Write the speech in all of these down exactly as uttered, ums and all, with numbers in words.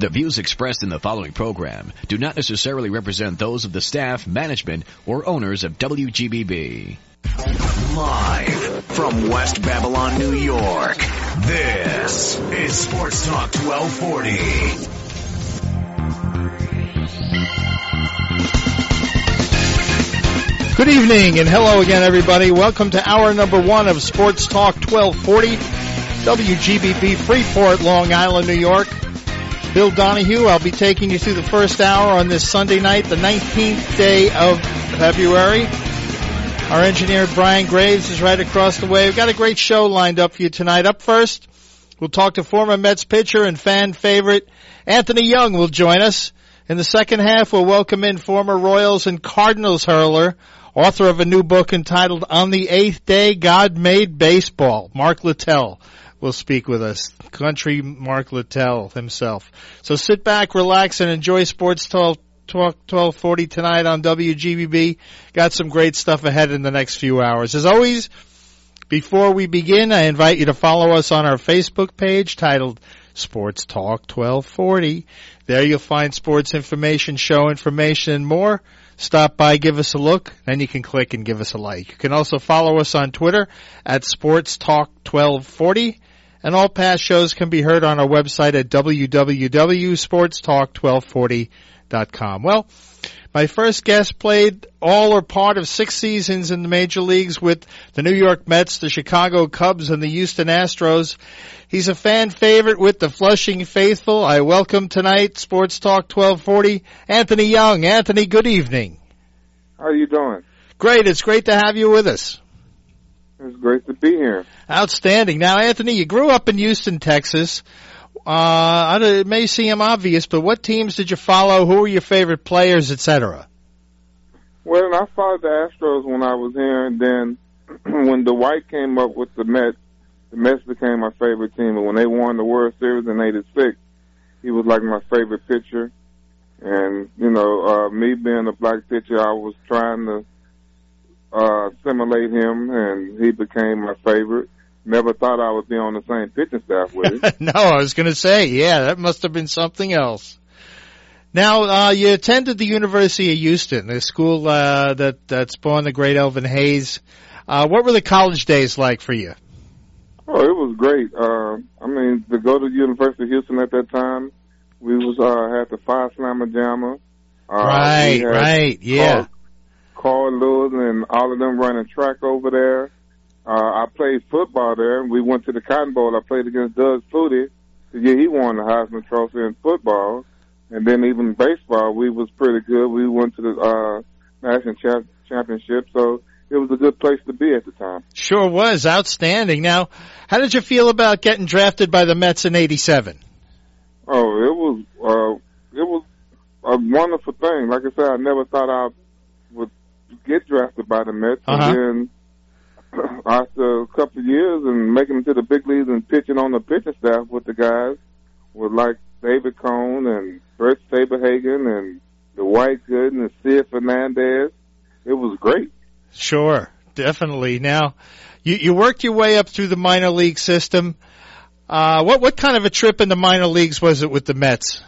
The views expressed in the following program do not necessarily represent those of the staff, management, or owners of W G B B. Live from West Babylon, New York, this is Sports Talk twelve forty. Good evening and hello again, everybody. Welcome to hour number one of Sports Talk twelve forty, W G B B, Freeport, Long Island, New York. Bill Donahue, I'll be taking you through the first hour on this Sunday night, the nineteenth day of February. Our engineer, Brian Graves, is right across the way. We've got a great show lined up for you tonight. Up first, we'll talk to former Mets pitcher and fan favorite Anthony Young will join us. In the second half, we'll welcome in former Royals and Cardinals hurler, author of a new book entitled On the Eighth Day, God Made Baseball, Mark Littell will speak with us. Country Mark Littell himself. So sit back, relax, and enjoy Sports Talk twelve forty tonight on W G B B. Got some great stuff ahead in the next few hours. As always, before we begin, I invite you to follow us on our Facebook page titled Sports Talk twelve forty. There you'll find sports information, show information, and more. Stop by, give us a look, then you can click and give us a like. You can also follow us on Twitter at Sports Talk twelve forty. And all past shows can be heard on our website at w w w dot sports talk twelve forty dot com. Well, my first guest played all or part of six seasons in the major leagues with the New York Mets, the Chicago Cubs, and the Houston Astros. He's a fan favorite with the Flushing faithful. I welcome tonight, Sports Talk twelve forty, Anthony Young. Anthony, good evening. How are you doing? Great. It's great to have you with us. It's great to be here. Outstanding. Now, Anthony, you grew up in Houston, Texas. Uh, it may seem obvious, but what teams did you follow? Who were your favorite players, et cetera? Well, I followed the Astros when I was here, and then when Dwight came up with the Mets, the Mets became my favorite team. And when they won the World Series in eighty-six, he was like my favorite pitcher. And, you know, uh, me being a black pitcher, I was trying to uh, assimilate him, and he became my favorite. Never thought I would be on the same pitching staff with him. No, I was going to say, yeah, that must have been something else. Now, uh, you attended the University of Houston, the school uh, that, that spawned the great Elvin Hayes. Uh, what were the college days like for you? Oh, it was great. Uh, I mean, to go to the University of Houston at that time, we was uh, had the Phi Slamma Jamma. Uh, right, right, yeah. Carl, Carl Lewis and all of them running track over there. Uh, I played football there. We went to the Cotton Bowl. I played against Doug Flutie. Yeah, he won the Heisman Trophy in football. And then even baseball, we was pretty good. We went to the uh, National cha- Championship. So it was a good place to be at the time. Sure was. Outstanding. Now, how did you feel about getting drafted by the Mets in eighty-seven? Oh, it was uh, it was a wonderful thing. Like I said, I never thought I would get drafted by the Mets. Uh-huh. And then after a couple of years and making it to the big leagues and pitching on the pitching staff with the guys, with like David Cone and Brett Saberhagen and Dwight Gooden and Sid Fernandez, it was great. Sure, definitely. Now, you, you worked your way up through the minor league system. Uh, what what kind of a trip in the minor leagues was it with the Mets?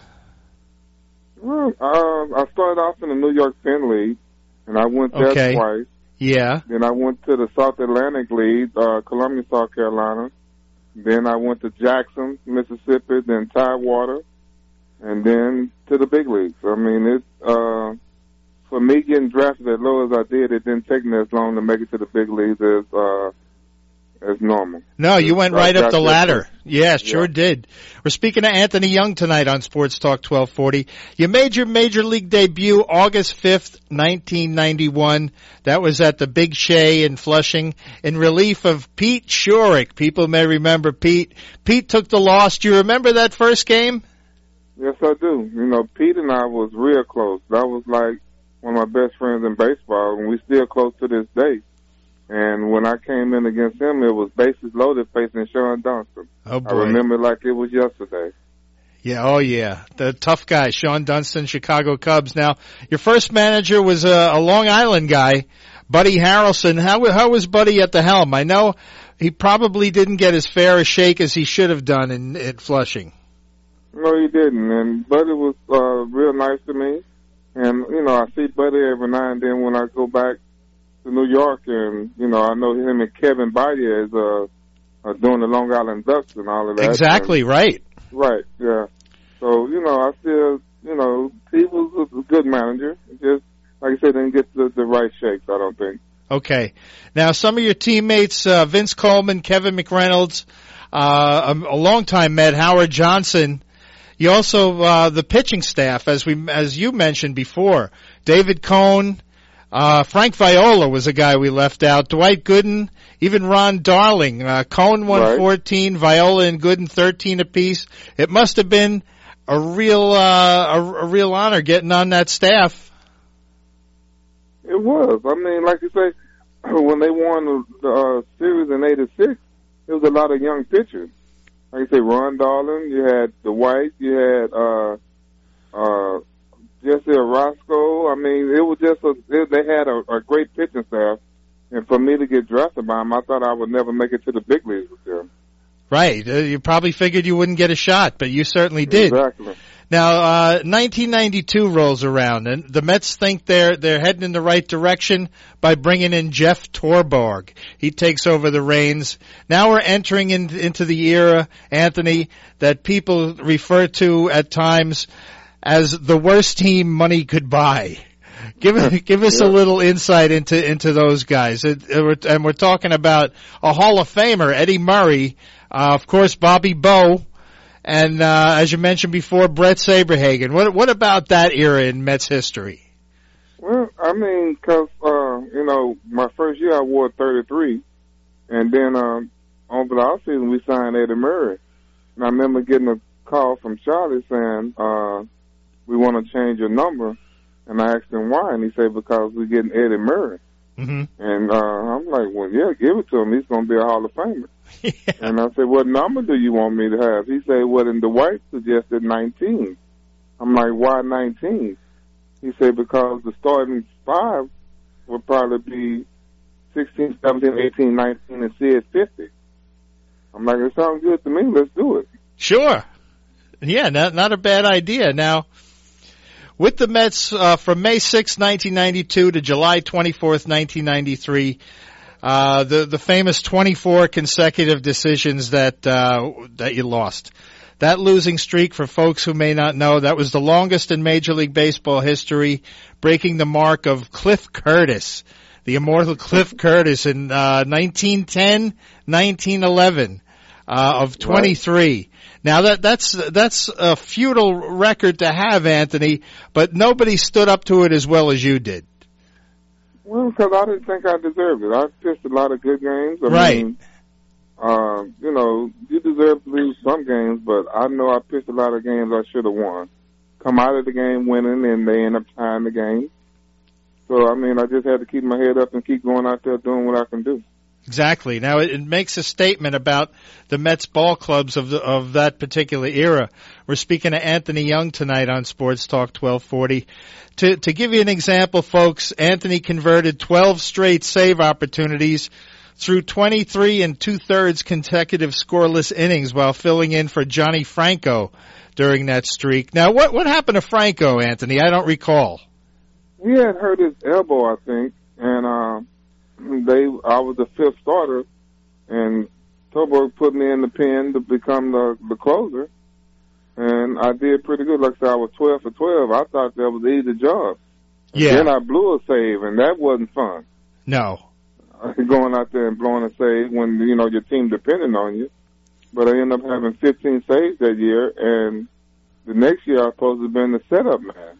Well, uh, I started off in the New York Penn League, and I went there okay. twice. Yeah. Then I went to the South Atlantic League, uh, Columbia, South Carolina. Then I went to Jackson, Mississippi, then Tidewater, and then to the big leagues. I mean, it, uh, for me getting drafted as low as I did, it didn't take me as long to make it to the big leagues as, uh, as normal. No, you went right up the ladder. First. Yeah, sure yeah. did. We're speaking to Anthony Young tonight on Sports Talk twelve forty. You made your major league debut August fifth, nineteen ninety-one. That was at the Big Shea in Flushing in relief of Pete Shurick. People may remember Pete. Pete took the loss. Do you remember that first game? Yes, I do. You know, Pete and I was real close. That was like one of my best friends in baseball, and we still close to this day. And when I came in against him, it was bases loaded facing Sean Dunston. Oh, boy. I remember like it was yesterday. Yeah, oh, yeah. The tough guy, Sean Dunston, Chicago Cubs. Now, your first manager was a, a Long Island guy, Buddy Harrelson. How, how was Buddy at the helm? I know he probably didn't get as fair a shake as he should have done in, in Flushing. No, he didn't. And Buddy was uh, real nice to me. And, you know, I see Buddy every now and then when I go back to New York. And, you know, I know him and Kevin Baez uh, are doing the Long Island Ducks and all of that. Exactly, and, right. Right, yeah. So, you know, I feel, you know, he was a good manager. Just, like I said, didn't get the, the right shakes, I don't think. Okay. Now, some of your teammates, uh, Vince Coleman, Kevin McReynolds, uh, a, a longtime Met, Howard Johnson. You also, uh, the pitching staff, as we, as you mentioned before, David Cohn, uh, Frank Viola was a guy we left out, Dwight Gooden, even Ron Darling. Uh, Cohn won right. fourteen, Viola and Gooden thirteen apiece. It must have been a real, uh, a, a real honor getting on that staff. It was. I mean, like you say, when they won the, the uh, series in eighty-six, there was a lot of young pitchers. Like you say, Ron Darling, you had Dwight, you had uh, uh, Jesse Orozco. I mean, it was just a, it, they had a, a great pitching staff. And for me to get drafted by them, I thought I would never make it to the big leagues with them. Right. Uh, you probably figured you wouldn't get a shot, but you certainly did. Exactly. Now, uh, nineteen ninety-two rolls around, and the Mets think they're they're heading in the right direction by bringing in Jeff Torborg. He takes over the reins. Now we're entering in, into the era, Anthony, that people refer to at times as the worst team money could buy. Give give us yeah. a little insight into into those guys, it, it, and we're talking about a Hall of Famer, Eddie Murray, uh, of course, Bobby Bowe. And, uh, as you mentioned before, Brett Saberhagen. What, what about that era in Mets history? Well, I mean, cause, uh, you know, my first year I wore thirty-three. And then, um, over the offseason we signed Eddie Murray. And I remember getting a call from Charlie saying, uh, we want to change your number. And I asked him why. And he said, because we're getting Eddie Murray. Mm-hmm. And, uh, I'm like, well, yeah, give it to him. He's going to be a Hall of Famer. Yeah. And I said, what number do you want me to have? He said, well, and the Dwight suggested nineteen. I'm like, why nineteen? He said, because the starting five would probably be sixteen, seventeen, eighteen, nineteen, and Sid fifty. I'm like, it sounds good to me. Let's do it. Sure. Yeah, not, not a bad idea. Now, with the Mets, uh, from May sixth, nineteen ninety-two to July twenty-fourth, nineteen ninety-three, Uh, the, the famous twenty-four consecutive decisions that, uh, that you lost. That losing streak, for folks who may not know, that was the longest in Major League Baseball history, breaking the mark of Cliff Curtis, the immortal Cliff Curtis in, uh, nineteen ten, nineteen eleven, uh, of twenty-three. Right. Now that, that's, that's a futile record to have, Anthony, but nobody stood up to it as well as you did. Well, because I didn't think I deserved it. I pitched a lot of good games. I right. mean, uh, you know, you deserve to lose some games, but I know I pitched a lot of games I should have won. Come out of the game winning, and they end up tying the game. So, I mean, I just had to keep my head up and keep going out there doing what I can do. Exactly. Now, it, it makes a statement about the Mets ball clubs of the, of that particular era. We're speaking to Anthony Young tonight on Sports Talk twelve forty. To, to give you an example, folks, Anthony converted twelve straight save opportunities through twenty-three and two-thirds consecutive scoreless innings while filling in for Johnny Franco during that streak. Now, what, what happened to Franco, Anthony? I don't recall. He had hurt his elbow, I think, and, uh, They, I was the fifth starter, and Torborg put me in the pen to become the, the closer, and I did pretty good. Like I said, I was twelve for twelve. I thought that was an easy job. Yeah. Then I blew a save, and that wasn't fun. No. Going out there and blowing a save when, you know, your team depended on you. But I ended up having fifteen saves that year, and the next year I was supposed to have been the setup man.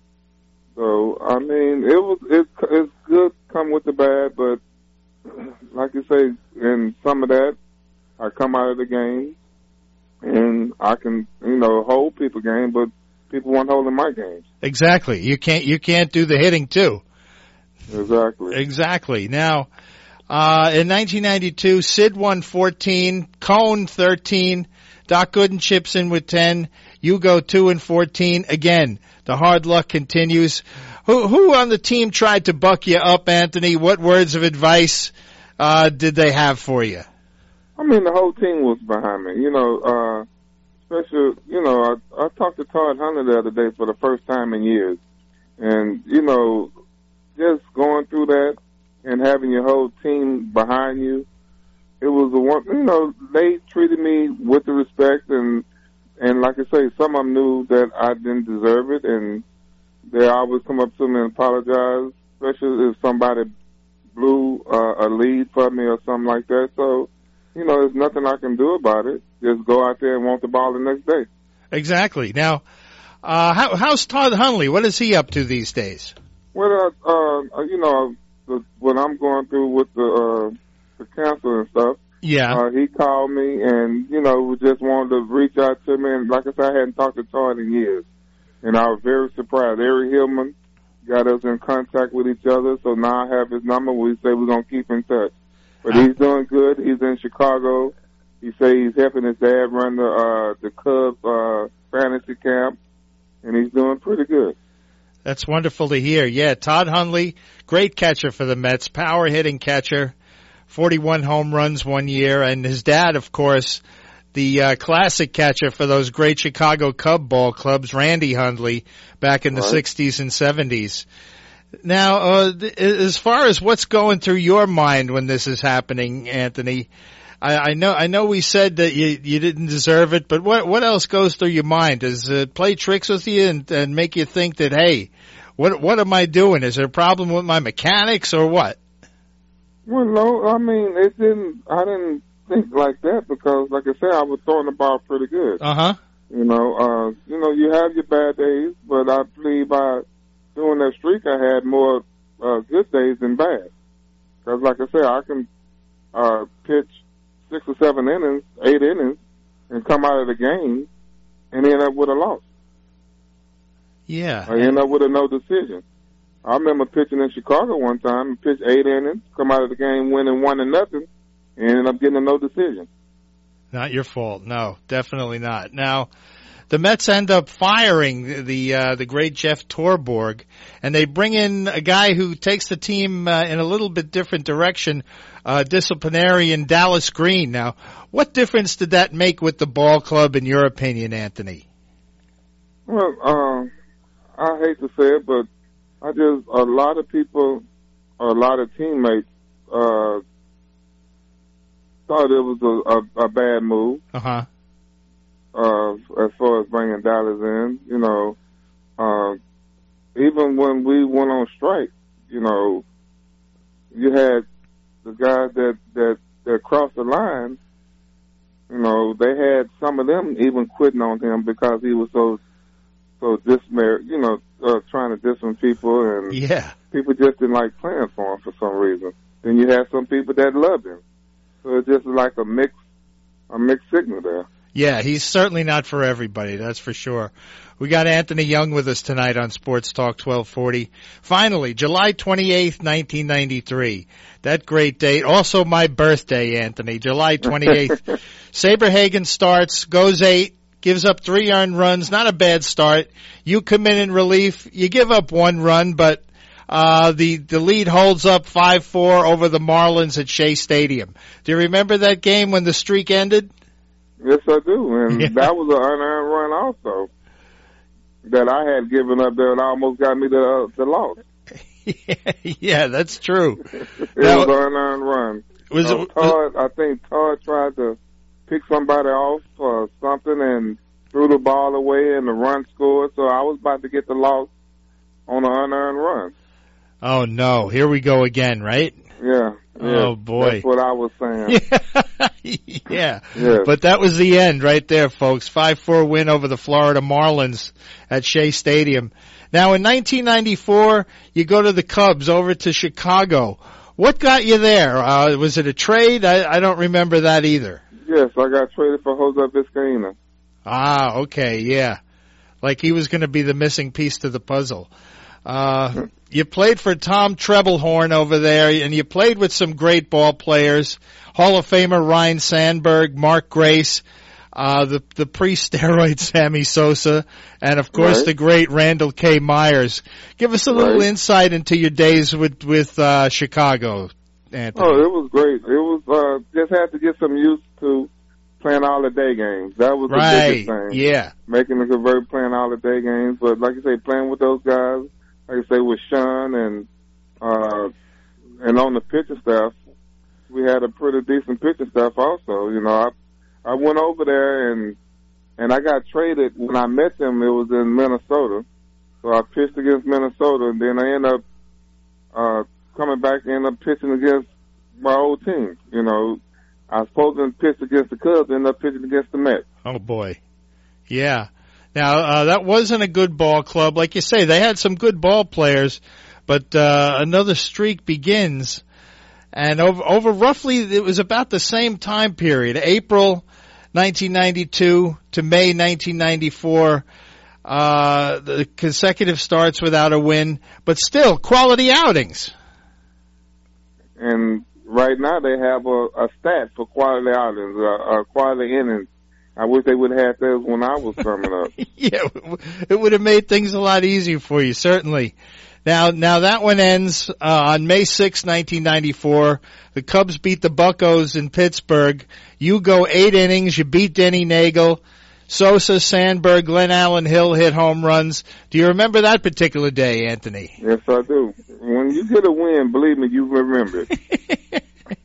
So, I mean, it was, it, it's good come with the bad, but like you say, in some of that, I come out of the game and I can, you know, hold people game, but people weren't holding my games. Exactly. You can't, you can't do the hitting too. Exactly. Exactly. Now, uh, in nineteen ninety-two, Sid won fourteen, Cohn thirteen, Doc Gooden chips in with ten, you go two and fourteen. Again, the hard luck continues. Who, who on the team tried to buck you up, Anthony? What words of advice, uh, did they have for you? I mean, the whole team was behind me. You know, uh, especially, you know, I, I talked to Todd Huntley the other day for the first time in years. And, you know, just going through that and having your whole team behind you, it was the one, you know, they treated me with the respect, and, and like I say, some of them knew that I didn't deserve it, and they always come up to me and apologize, especially if somebody blew uh, a lead for me or something like that. So, you know, there's nothing I can do about it. Just go out there and want the ball the next day. Exactly. Now, uh, how, how's Todd Huntley? What is he up to these days? Well, uh, uh, you know, the, what I'm going through with the, uh, the cancer and stuff. Yeah. Uh, he called me and, you know, just wanted to reach out to me. And like I said, I hadn't talked to Todd in years. And I was very surprised. Eric Hillman got us in contact with each other. So now I have his number. We say we're going to keep in touch. But he's doing good. He's in Chicago. He say he's helping his dad run the, uh, the Cubs, uh, fantasy camp. And he's doing pretty good. That's wonderful to hear. Yeah, Todd Huntley, great catcher for the Mets, power hitting catcher. forty-one home runs one year, and his dad, of course, the uh, classic catcher for those great Chicago Cub ball clubs, Randy Hundley, back in the right. sixties and seventies. Now, uh, th- as far as what's going through your mind when this is happening, Anthony, I, I know I know we said that you you didn't deserve it, but what what else goes through your mind? Does it play tricks with you and, and make you think that, hey, what what am I doing? Is there a problem with my mechanics or what? Well, no, I mean, it didn't, I didn't think like that because, like I said, I was throwing the ball pretty good. Uh-huh. You know, uh, you know, you have your bad days, but I believe by doing that streak, I had more uh, good days than bad. Because, like I said, I can uh, pitch six or seven innings, eight innings, and come out of the game and end up with a loss. Yeah. I end up with a no decision. I remember pitching in Chicago one time, pitched eight innings, come out of the game winning one to nothing, and ended up getting a no decision. Not your fault. No, definitely not. Now, the Mets end up firing the uh, the great Jeff Torborg, and they bring in a guy who takes the team uh, in a little bit different direction, uh, disciplinarian Dallas Green. Now, what difference did that make with the ball club, in your opinion, Anthony? Well, uh, I hate to say it, but I just, a lot of people, a lot of teammates, uh, thought it was a, a, a bad move. Uh-huh. Uh, as far as bringing Dallas in, you know, uh, even when we went on strike, you know, you had the guys that, that, that crossed the line, you know, they had some of them even quitting on him because he was so, so dismay, you know, uh, trying to diss some people, and yeah. people just didn't like playing for him for some reason. Then you had some people that loved him. So it's just like a mix, a mixed signal there. Yeah, he's certainly not for everybody, that's for sure. We got Anthony Young with us tonight on Sports Talk twelve forty. Finally, July twenty-eighth, nineteen ninety-three. That great date. Also my birthday, Anthony, July twenty-eighth. Saberhagen starts, goes eight, gives up three earned runs, not a bad start. You come in in relief, you give up one run, but uh the the lead holds up five four over the Marlins at Shea Stadium. Do you remember that game when the streak ended? Yes, I do, and yeah. that was an unearned run also that I had given up there and almost got me the, uh, the loss. yeah, yeah, that's true. it now, was an unearned run. Was uh, it, Todd, I think Todd tried to pick somebody off or something and threw the ball away and the run scored, so I was about to get the loss on an unearned run. Oh, no. Here we go again, right? Yeah. yeah. Oh, boy. That's what I was saying. yeah. yeah. But that was the end right there, folks. five four win over the Florida Marlins at Shea Stadium. Now, in nineteen ninety-four, you go to the Cubs over to Chicago. What got you there? Uh, was it a trade? I, I don't remember that either. Yes, I got traded for Jose Vizcaíno. Ah, okay, yeah. Like he was going to be the missing piece to the puzzle. Uh, you played for Tom Trebelhorn over there, and you played with some great ball players. Hall of Famer Ryne Sandberg, Mark Grace, uh, the, the pre-steroid Sammy Sosa, and of course right. the great Randall K. Myers. Give us a little right. insight into your days with, with, uh, Chicago, Anthony. Oh, it was great. It was, uh, just had to get some used to playing all the day games. That was right. the biggest thing. Yeah. Making the convert, playing all the day games. But like I say, playing with those guys, like I say, with Sean and uh, and on the pitching staff, we had a pretty decent pitching staff also. You know, I I went over there and and I got traded when I met them. It was in Minnesota, so I pitched against Minnesota, and then I ended up uh, coming back and ended up pitching against my old team. You know, I was supposed to pitch against the Cubs, ended up pitching against the Mets. Oh boy, yeah. Now uh, that wasn't a good ball club, like you say. They had some good ball players, but uh, another streak begins. And over, over roughly, it was about the same time period, April nineteen ninety-two to May nineteen ninety-four, uh, the consecutive starts without a win, but still quality outings. And right now they have a, a stat for quality outings, a, a quality innings. I wish they would have had those when I was coming up. Yeah, it would have made things a lot easier for you, certainly. Now, now that one ends uh, on May sixth, nineteen ninety-four. The Cubs beat the Buccos in Pittsburgh. You go eight innings. You beat Denny Nagel. Sosa, Sandberg, Glenn Allen Hill hit home runs. Do you remember that particular day, Anthony? Yes, I do. When you get a win, believe me, you remember it.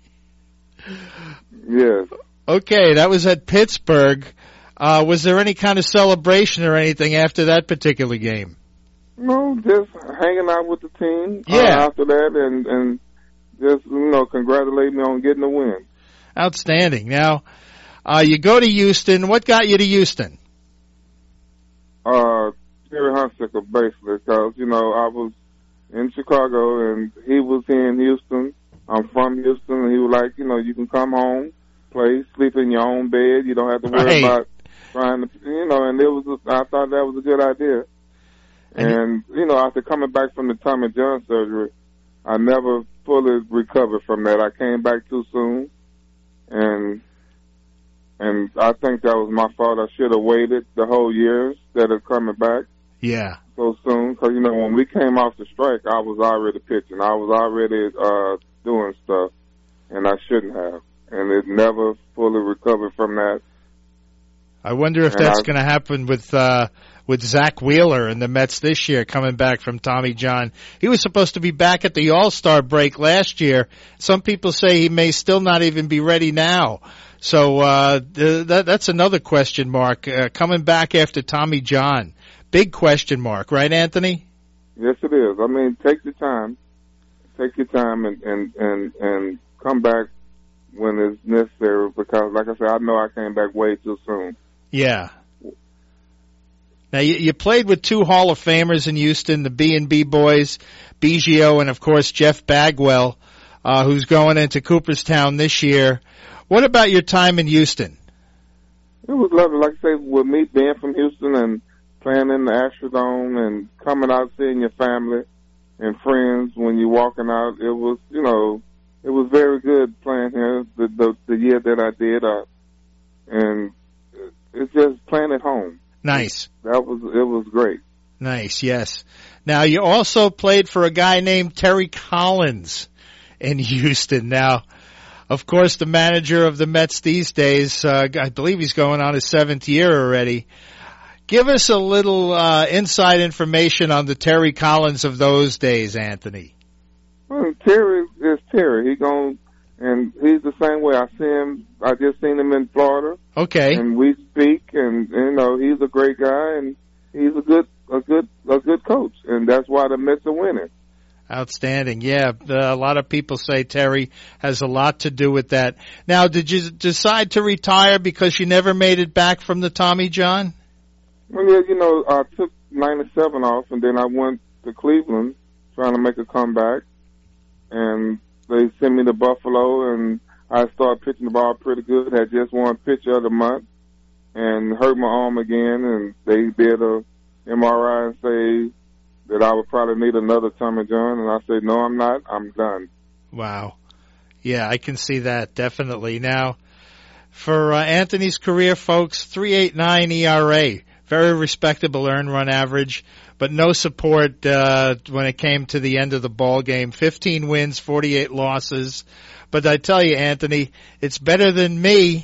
Yes. Okay, that was at Pittsburgh. Uh, was there any kind of celebration or anything after that particular game? No, just hanging out with the team yeah. uh, after that and, and just, you know, congratulate me on getting the win. Outstanding. Now, uh, you go to Houston. What got you to Houston? Uh, Terry Hunsicker, basically, because, you know, I was in Chicago and he was here in Houston. I'm from Houston, and he was like, you know, you can come home, play, sleep in your own bed. You don't have to worry right. about trying to, you know, and it was, a, I thought that was a good idea. And, you know, after coming back from the Tommy John surgery, I never fully recovered from that. I came back too soon, and and I think that was my fault. I should have waited the whole year instead of coming back yeah. so soon. Because, you know, when we came off the strike, I was already pitching. I was already uh, doing stuff, and I shouldn't have. And it never fully recovered from that. I wonder if and that's I, going to happen with uh, with Zach Wheeler and the Mets this year, coming back from Tommy John. He was supposed to be back at the All-Star break last year. Some people say he may still not even be ready now. So uh, th- that, that's another question mark. Uh, coming back after Tommy John, big question mark, right, Anthony? Yes, it is. I mean, take your time, take your time, and and and, and come back when it's necessary. Because, like I said, I know I came back way too soon. Yeah. Now, you, you played with two Hall of Famers in Houston, the B and B boys, Biggio and, of course, Jeff Bagwell, uh, who's going into Cooperstown this year. What about your time in Houston? It was lovely. Like I say, with me being from Houston and playing in the Astrodome and coming out, seeing your family and friends when you're walking out, it was, you know, it was very good playing here the the, the year that I did. Uh, and it's just playing at home. Nice. That was, it was great. Nice, yes. Now, you also played for a guy named Terry Collins in Houston. Now, of course, the manager of the Mets these days, uh, I believe he's going on his seventh year already. Give us a little uh, inside information on the Terry Collins of those days, Anthony. Well, Terry is Terry. He gone, and he's the same way. I see him. I just seen him in Florida. Okay. And we speak, and you know he's a great guy, and he's a good, a good, a good coach, and that's why the Mets are winning. Outstanding. Yeah, a lot of people say Terry has a lot to do with that. Now, did you decide to retire because you never made it back from the Tommy John? Well, yeah, you know, I took ninety-seven off, and then I went to Cleveland trying to make a comeback, and they sent me to Buffalo, and I started pitching the ball pretty good. Had just won pitcher of the month, and hurt my arm again, and they did a M R I and say that I would probably need another Tommy John, and I said, no, I'm not. I'm done. Wow. Yeah, I can see that, definitely. Now, for uh, Anthony's career, folks, three point eight nine E R A. Very respectable earned run average, but no support uh, when it came to the end of the ball game. fifteen wins, forty-eight losses. But I tell you, Anthony, it's better than me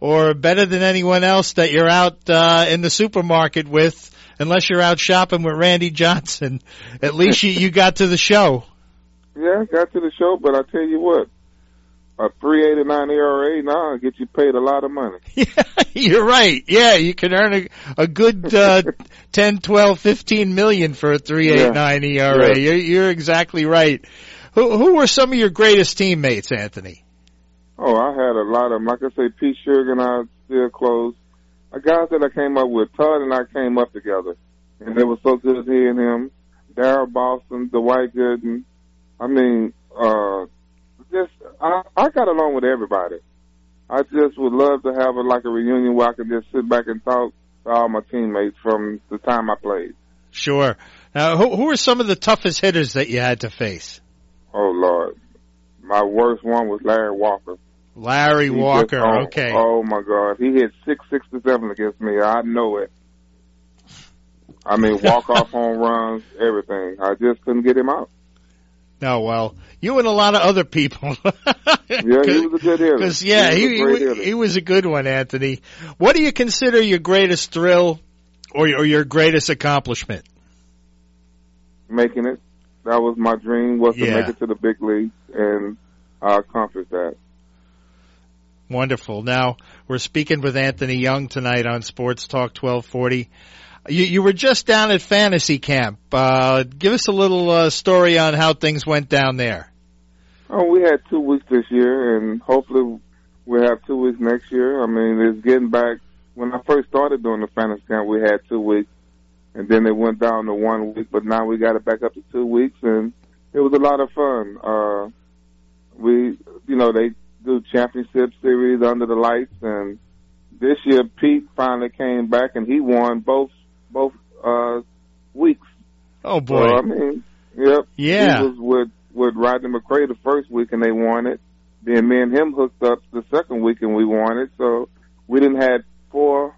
or better than anyone else that you're out uh, in the supermarket with, unless you're out shopping with Randy Johnson. At least you, you got to the show. Yeah, got to the show, but I tell you what, a three eighty-nine E R A now get you paid a lot of money. Yeah, you're right. Yeah, you can earn a, a good uh, ten, twelve, fifteen million for a three eighty-nine yeah. E R A. Yeah. You're, you're exactly right. Who, who were some of your greatest teammates, Anthony? Oh, I had a lot of them. Like I say, Pete Sugar and I still close. A guys that I came up with, Todd and I came up together, and it was so good, he and him. Darryl Boston, Dwight Gooden. I mean, uh, just I, I got along with everybody. I just would love to have a, like a reunion where I could just sit back and talk to all my teammates from the time I played. Sure. Now, who, who are some of the toughest hitters that you had to face? Oh, Lord. My worst one was Larry Walker. Larry he Walker, just, oh, okay. Oh, my God. He hit six sixty-seven against me. I know it. I mean, walk-off home runs, everything. I just couldn't get him out. No, well, you and a lot of other people. Yeah, he was a good hitter. Because, yeah, he, he, he, he was a good one, Anthony. What do you consider your greatest thrill or, or your greatest accomplishment? Making it. That was my dream, was to yeah. make it to the big leagues, and I accomplished that. Wonderful. Now, we're speaking with Anthony Young tonight on Sports Talk twelve forty. You, you were just down at Fantasy Camp. Uh, give us a little uh, story on how things went down there. Oh, we had two weeks this year, and hopefully we'll have two weeks next year. I mean, it's getting back. When I first started doing the Fantasy Camp, we had two weeks, and then it went down to one week, but now we got it back up to two weeks, and it was a lot of fun. Uh, we, you know, they do championship series under the lights, and this year Pete finally came back, and he won both both uh, weeks. Oh, boy. So, I mean, yep. Yeah. He was with, with Rodney McRae the first week, and they won it. Then me and him hooked up the second week, and we won it. So we didn't had four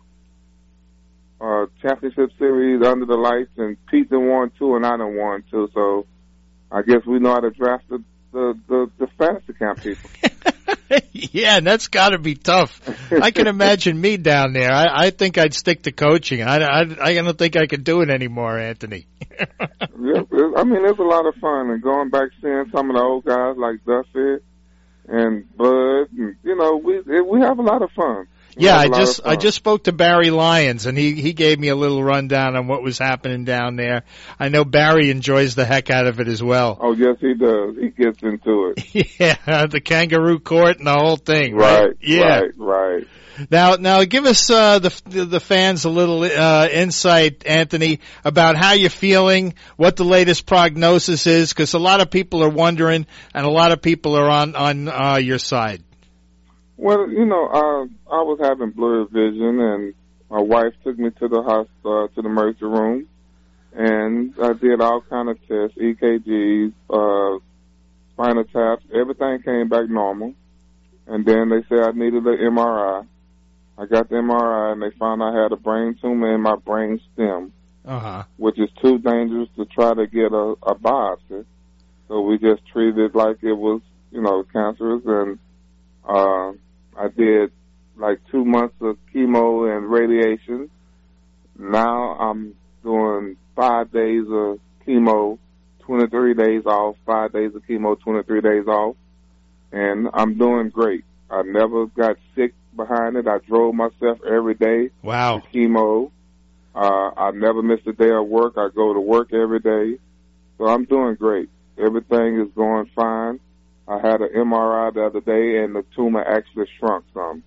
uh, championship series under the lights, and Pete done won two, and I done won two. So I guess we know how to draft the, the, the, the Fantasy Camp people. Yeah, and that's got to be tough. I can imagine me down there. I, I think I'd stick to coaching. I, I, I don't think I could do it anymore, Anthony. Yeah, I mean, it's a lot of fun, and going back seeing some of the old guys like Duffy and Bud, and, you know, we we have a lot of fun. We yeah, I just I just spoke to Barry Lyons, and he, he gave me a little rundown on what was happening down there. I know Barry enjoys the heck out of it as well. Oh, yes, he does. He gets into it. Yeah, the kangaroo court and the whole thing. Right, right, yeah. right, right. Now, now, give us uh, the the fans a little uh, insight, Anthony, about how you're feeling, what the latest prognosis is, because a lot of people are wondering, and a lot of people are on on uh, your side. Well, you know, uh, I was having blurred vision, and my wife took me to the hospital, uh, to the emergency room, and I did all kind of tests, E K Gs, uh, spinal taps. Everything came back normal, and then they said I needed an M R I. I got the M R I, and they found I had a brain tumor in my brain stem, uh-huh. which is too dangerous to try to get a, a biopsy. So we just treated it like it was, you know, cancerous, and uh, I did like two months of chemo and radiation. Now I'm doing five days of chemo, twenty-three days off, five days of chemo, twenty-three days off, and I'm doing great. I never got sick behind it. I drove myself every day. Wow. To chemo. Uh, I never missed a day of work. I go to work every day. So I'm doing great. Everything is going fine. I had an M R I the other day, and the tumor actually shrunk some.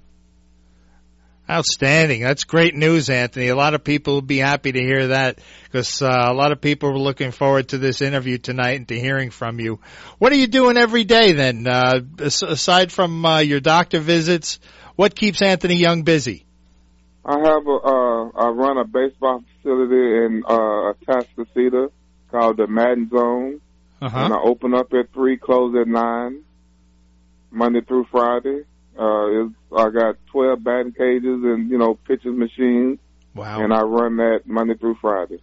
Outstanding. That's great news, Anthony. A lot of people will be happy to hear that, because uh, a lot of people were looking forward to this interview tonight and to hearing from you. What are you doing every day then? Uh, aside from uh, your doctor visits, what keeps Anthony Young busy? I have a, uh, I run a baseball facility in uh, Atascocita called the Madden Zone. Uh-huh. And I open up at three, close at nine, Monday through Friday. Uh, it's, I got twelve batting cages and, you know, pitcher's machines. Wow. And I run that Monday through Friday.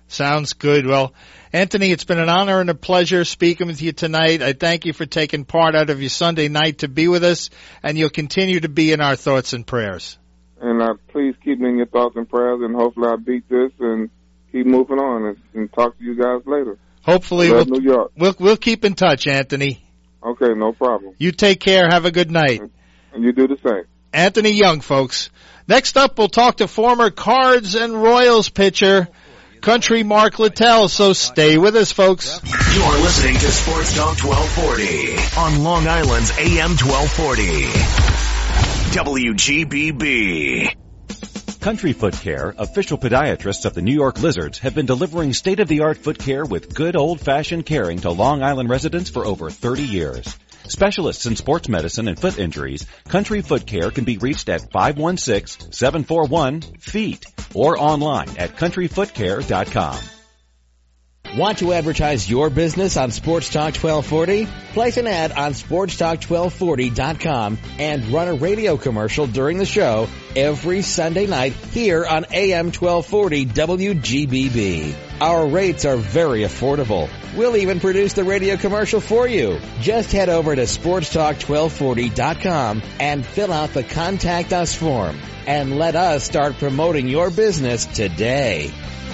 Sounds good. Well, Anthony, it's been an honor and a pleasure speaking with you tonight. I thank you for taking part out of your Sunday night to be with us, and you'll continue to be in our thoughts and prayers. And uh, please keep me in your thoughts and prayers, and hopefully I beat this and keep moving on and, and talk to you guys later. Hopefully we'll, New York. we'll we'll keep in touch, Anthony. Okay, no problem. You take care. Have a good night. And you do the same. Anthony Young, folks. Next up, we'll talk to former Cards and Royals pitcher, Country Mark Littell. So stay with us, folks. You're listening to Sports Talk twelve forty on Long Island's A M twelve forty. W G B B. Country Foot Care, official podiatrists of the New York Lizards, have been delivering state-of-the-art foot care with good old-fashioned caring to Long Island residents for over thirty years. Specialists in sports medicine and foot injuries, Country Foot Care can be reached at five one six, seven four one, F E E T or online at country foot care dot com. Want to advertise your business on Sports Talk twelve forty? Place an ad on sports talk twelve forty dot com and run a radio commercial during the show every Sunday night here on A M twelve forty W G B B. Our rates are very affordable. We'll even produce the radio commercial for you. Just head over to sports talk twelve forty dot com and fill out the Contact Us form and let us start promoting your business today.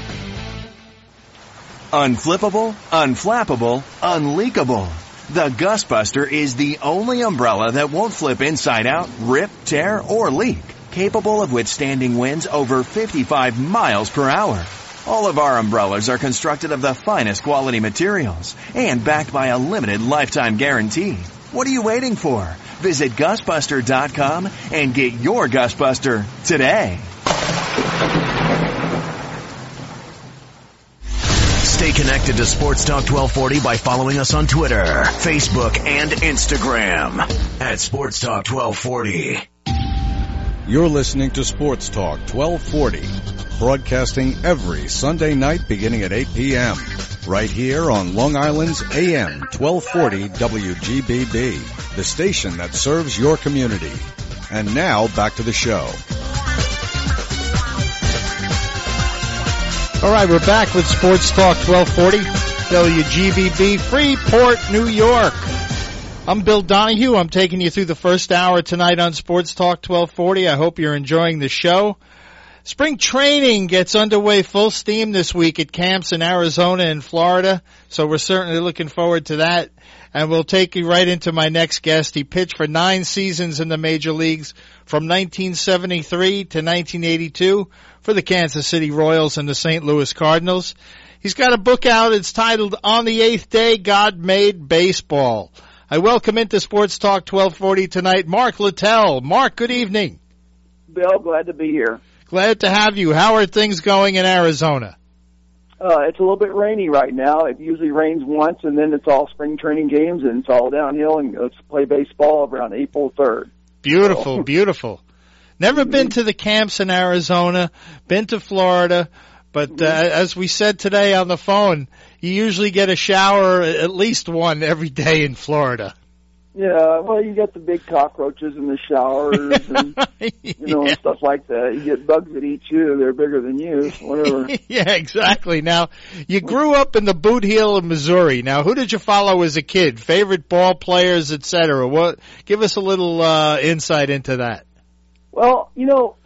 Unflippable, unflappable, unleakable. The Gustbuster is the only umbrella that won't flip inside out, rip, tear, or leak. Capable of withstanding winds over fifty-five miles per hour. All of our umbrellas are constructed of the finest quality materials and backed by a limited lifetime guarantee. What are you waiting for? Visit Gustbuster dot com and get your Gustbuster today. Stay connected to Sports Talk twelve forty by following us on Twitter, Facebook, and Instagram at Sports Talk twelve forty. You're listening to Sports Talk twelve forty, broadcasting every Sunday night beginning at eight p.m. right here on Long Island's A M twelve forty W G B B, the station that serves your community. And now back to the show. All right, we're back with Sports Talk twelve forty, W G B B, Freeport, New York. I'm Bill Donahue. I'm taking you through the first hour tonight on Sports Talk twelve forty. I hope you're enjoying the show. Spring training gets underway full steam this week at camps in Arizona and Florida, so we're certainly looking forward to that. And we'll take you right into my next guest. He pitched for nine seasons in the major leagues from nineteen seventy-three to nineteen eighty-two for the Kansas City Royals and the Saint Louis Cardinals. He's got a book out. It's titled On the Eighth Day, God Made Baseball. I welcome into Sports Talk twelve forty tonight Mark Littell. Mark, good evening. Bill, glad to be here. Glad to have you. How are things going in Arizona? Uh, it's a little bit rainy right now. It usually rains once, and then it's all spring training games, and it's all downhill, and let's play baseball around April third. Beautiful, so. beautiful. Never mm-hmm. been to the camps in Arizona, been to Florida, but uh, mm-hmm. as we said today on the phone, you usually get a shower, at least one, every day in Florida. Yeah, well, you get the big cockroaches in the showers and, you know, yeah. and stuff like that. You get bugs that eat you. They're bigger than you, whatever. Yeah, exactly. Now, you grew up in the Boot Heel of Missouri. Now, who did you follow as a kid? Favorite ball players, et cetera? What? Give us a little uh, insight into that. Well, you know,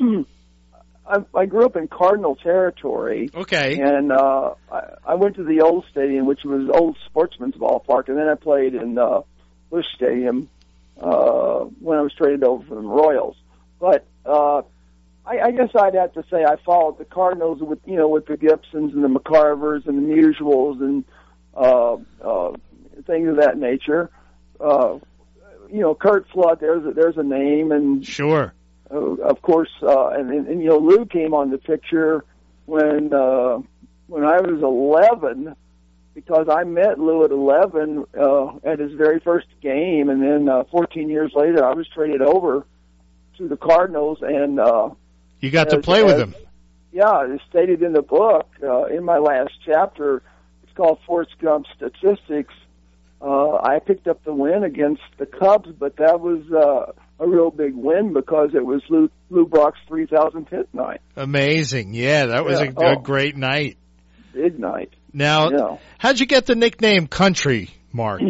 I, I grew up in Cardinal territory. Okay. And uh, I, I went to the old stadium, which was Old Sportsman's Ballpark, and then I played in uh, Busch Stadium uh, when I was traded over from the Royals. But uh, I, I guess I'd have to say I followed the Cardinals with, you know, with the Gibsons and the McCarvers and the Mutuals and uh, uh, things of that nature. Uh, you know, Kurt Flood, there's a, there's a name, and sure. Uh, of course, uh, and, and, and you know, Lou came on the picture when uh, when I was eleven, because I met Lou at eleven uh, at his very first game, and then uh, fourteen years later, I was traded over to the Cardinals, and uh, you got as, to play with as, him. Yeah, it's stated in the book uh, in my last chapter. It's called Forrest Gump Statistics. Uh, I picked up the win against the Cubs, but that was uh, a real big win because it was Lou, Lou Brock's three thousand hit night. Amazing. Yeah, that was yeah. a, a oh. great night. big night. Now, you know. How'd you get the nickname Country, Mark?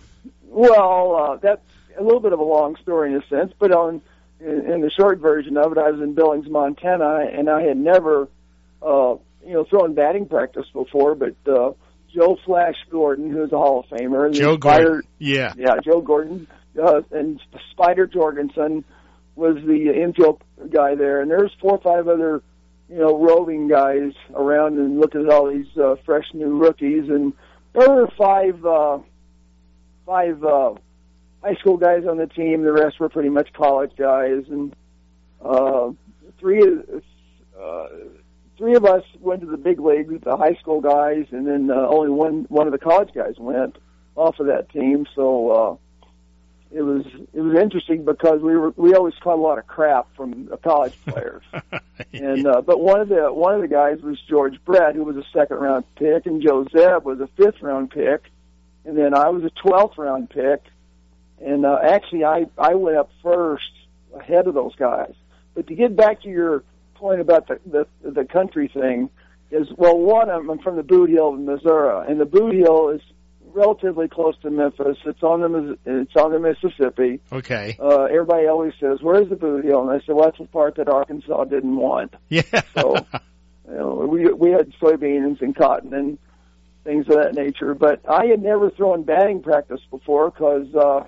Well, uh, that's a little bit of a long story in a sense, but on in, in the short version of it, I was in Billings, Montana, and I had never, uh, you know, thrown batting practice before, but uh, Joe Flash Gordon, who's a Hall of Famer, and Joe Spider, Gordon, yeah, yeah, Joe Gordon, uh, and Spider Jorgensen was the infield guy there, and there's four or five other, you know, roving guys around and looking at all these uh, fresh new rookies, and there were five. Uh, Five uh, high school guys on the team. The rest were pretty much college guys, and uh, three uh, three of us went to the big leagues, the high school guys, and then uh, only one one of the college guys went off of that team. So uh, it was it was interesting because we were we always caught a lot of crap from the college players, and uh, but one of the one of the guys was George Brett, who was a second round pick, and Joe Zeb was a fifth round pick. And then I was a twelfth round pick, and uh, actually I, I went up first ahead of those guys. But to get back to your point about the the, the country thing, is well, one, I'm from the Boot Heel of Missouri, and the Boot Heel is relatively close to Memphis. It's on the it's on the Mississippi. Okay. Uh, everybody always says, "Where's the Boot Heel?" And I said, "Well, that's the part that Arkansas didn't want." Yeah. So you know, we we had soybeans and cotton and things of that nature, but I had never thrown batting practice before because uh,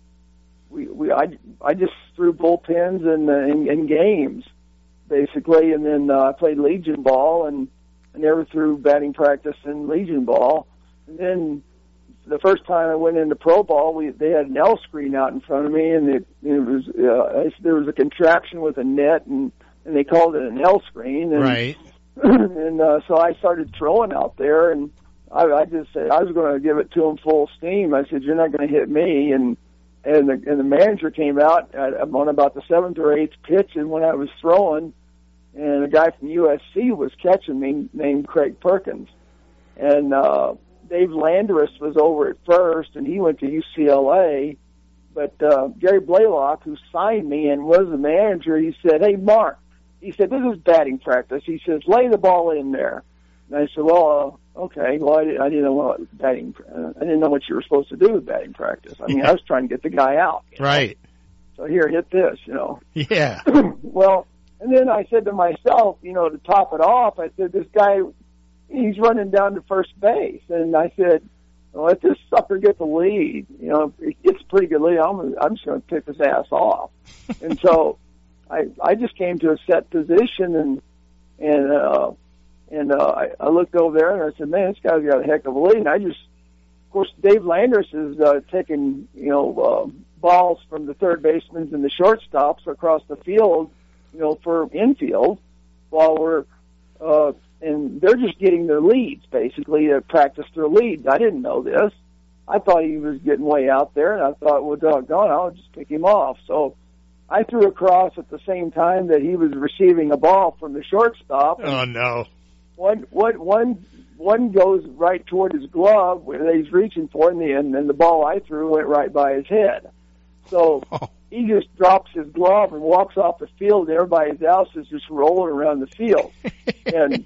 we, we I, I just threw bullpens and in, in games basically, and then uh, I played Legion ball, and I never threw batting practice in Legion ball. And then the first time I went into pro ball, we they had an L screen out in front of me, and it, it was uh, there was a contraption with a net, and and they called it an L screen, and, right? And uh, so I started throwing out there, and I, I just said I was going to give it to him full steam. I said, "You're not going to hit me." And and the, and the manager came out at, on about the seventh or eighth pitch, and when I was throwing, and a guy from U S C was catching me named Craig Perkins, and uh, Dave Landris was over at first, and he went to U C L A. But uh, Gary Blaylock, who signed me and was the manager, he said, "Hey, Mark," he said, "this is batting practice." He says, "Lay the ball in there." And I said, "Well, uh, okay. Well, I didn't, I didn't know what batting. Uh, I didn't know what you were supposed to do with batting practice. I mean, I was trying to get the guy out. You know? Right. So here, hit this. You know." Yeah. Well, and then I said to myself, you know, to top it off, I said, "This guy, he's running down to first base," and I said, well, "Let this sucker get the lead. You know, if he gets a pretty good lead, I'm, I'm just going to pick his ass off." And so I, I just came to a set position, and and. uh And uh, I, I looked over there and I said, "Man, this guy's got a heck of a lead." And I just, of course, Dave Landris is uh, taking, you know, uh, balls from the third basemen and the shortstops across the field, you know, for infield, while we're, uh, and they're just getting their leads basically to practice their leads. I didn't know this. I thought he was getting way out there, and I thought, well, doggone, I'll just pick him off. So I threw across at the same time that he was receiving a ball from the shortstop. Oh no. One, one, one, one goes right toward his glove where he's reaching for, and the, and, and the ball I threw went right by his head. So oh. he just drops his glove and walks off the field, and everybody else is just rolling around the field. And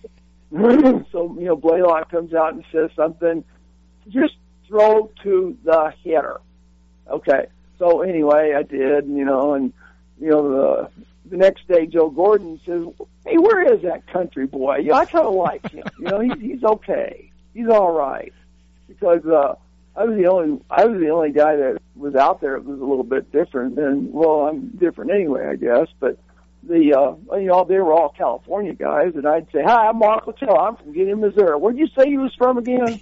so, you know, Blaylock comes out and says something, "Just throw to the hitter." Okay. So anyway, I did, you know, and, you know, the, the next day, Joe Gordon says, "Hey, where is that country boy? You know, I kind of like him. You know, he's he's okay. He's all right." Because uh, I was the only I was the only guy that was out there that was a little bit different. And well, I'm different anyway, I guess. But the uh, you know, they were all California guys, and I'd say, "Hi, I'm Mark Littell. I'm from Gideon, Missouri. Where'd you say you was from again?"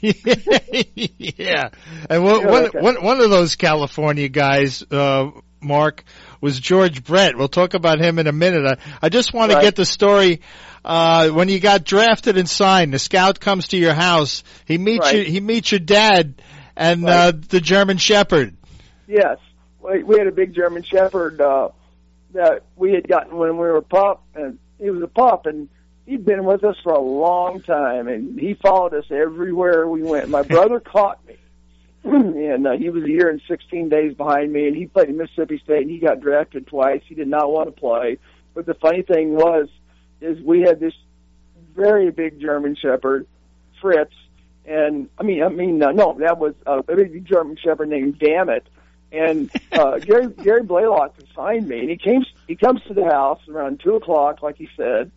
Yeah, and one, yeah, one, okay. one, one of those California guys, uh, Mark, was George Brett. We'll talk about him in a minute. I, I just want Right. to get the story. Uh, when you got drafted and signed, the scout comes to your house. He meets Right. you. He meets your dad and Right. uh, the German Shepherd. Yes, we, we had a big German Shepherd uh, that we had gotten when we were a pup, and he was a pup, and he'd been with us for a long time, and he followed us everywhere we went. My brother caught me, and uh, he was a year and sixteen days behind me, and he played at Mississippi State, and he got drafted twice. He did not want to play, but the funny thing was, is we had this very big German Shepherd, Fritz. And I mean, I mean, uh, no, that was uh, a big German Shepherd named Dammit. And uh, Gary Gary Blaylock assigned me, and he came. He comes to the house around two o'clock, like he said,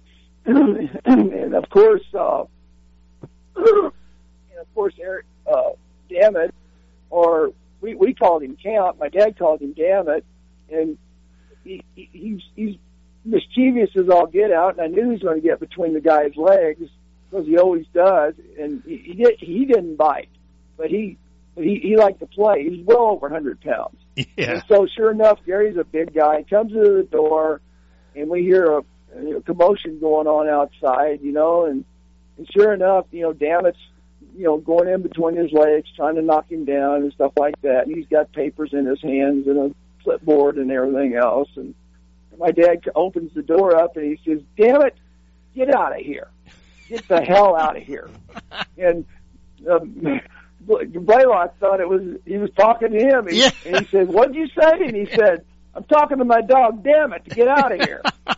and of course, uh, and of course, Eric uh, Dammit, or we we called him Camp. My dad called him Dammit, and he, he he's he's mischievous as all get out, and I knew he was going to get between the guy's legs, because he always does, and he, he did. He didn't bite, but he, but he, he liked to play. He's well over one hundred pounds. Yeah. And so, sure enough, Gary's a big guy. He comes to the door, and we hear a, a commotion going on outside, you know, and, and sure enough, you know, Dammit's, you know, going in between his legs, trying to knock him down and stuff like that. And he's got papers in his hands and a clipboard and everything else. And my dad opens the door up, and he says, "Damn it, get out of here. Get the hell out of here." And um, Blaylock thought it was he was talking to him. He, yeah. And he said, "What'd you say?" And he said, "I'm talking to my dog. Damn it, to get out of here."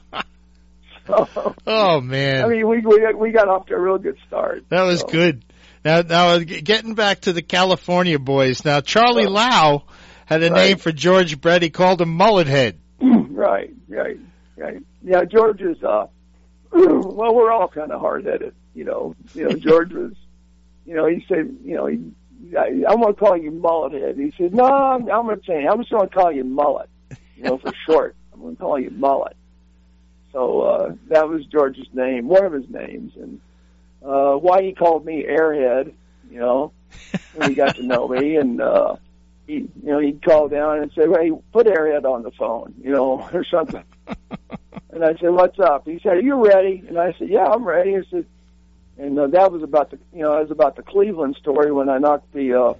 So, oh man! I mean, we we we got off to a real good start. That was so. good. Now, now getting back to the California boys. Now, Charlie oh. Lau had a right. name for George Brett. He called him Mullet Head. right, right, right. Yeah, George is. Uh, well, we're all kind of hard-headed, you know. You know, George was. You know, he said, you know, he, I, I'm going to call you Mullet Head. He said, "No, I'm, I'm going to change. I'm just going to call you Mullet, you know, for short. I'm going to call you Mullet." So uh, that was George's name, one of his names. And uh, why he called me Airhead, you know, when he got to know me. And, uh, he, you know, he'd call down and say, "Hey, put Airhead on the phone," you know, or something. And I said, "What's up?" He said, "Are you ready?" And I said, "Yeah, I'm ready." I said, and uh, that was about the, you know, it was about the Cleveland story when I knocked the uh,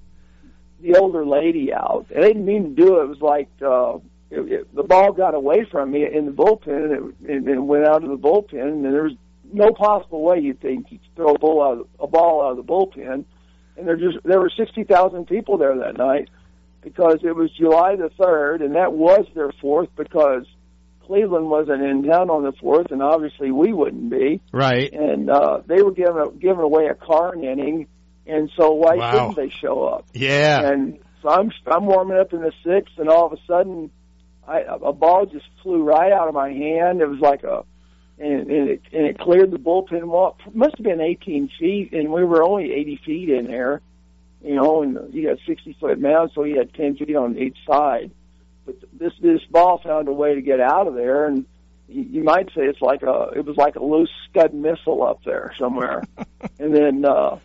the older lady out. And I didn't mean to do it. It was like uh, it, it, the ball got away from me in the bullpen, and it, and it went out of the bullpen. And there was no possible way you'd think you'd throw a ball out of, a ball out of the bullpen. And there just there were sixty thousand people there that night because it was July the third, and that was their fourth because Cleveland wasn't in town on the fourth, and obviously we wouldn't be. Right. And uh, they were giving a, giving away a Karn inning, and so why wow. couldn't they show up? Yeah. And so I'm I'm warming up in the sixth, and all of a sudden, I, a ball just flew right out of my hand. It was like a, and, and, it, and it cleared the bullpen wall. It must have been eighteen feet, and we were only eighty feet in there, you know. And you got sixty foot mound, so you had ten feet on each side. But this this ball found a way to get out of there, and you, you might say it's like a it was like a loose Scud missile up there somewhere. And then uh,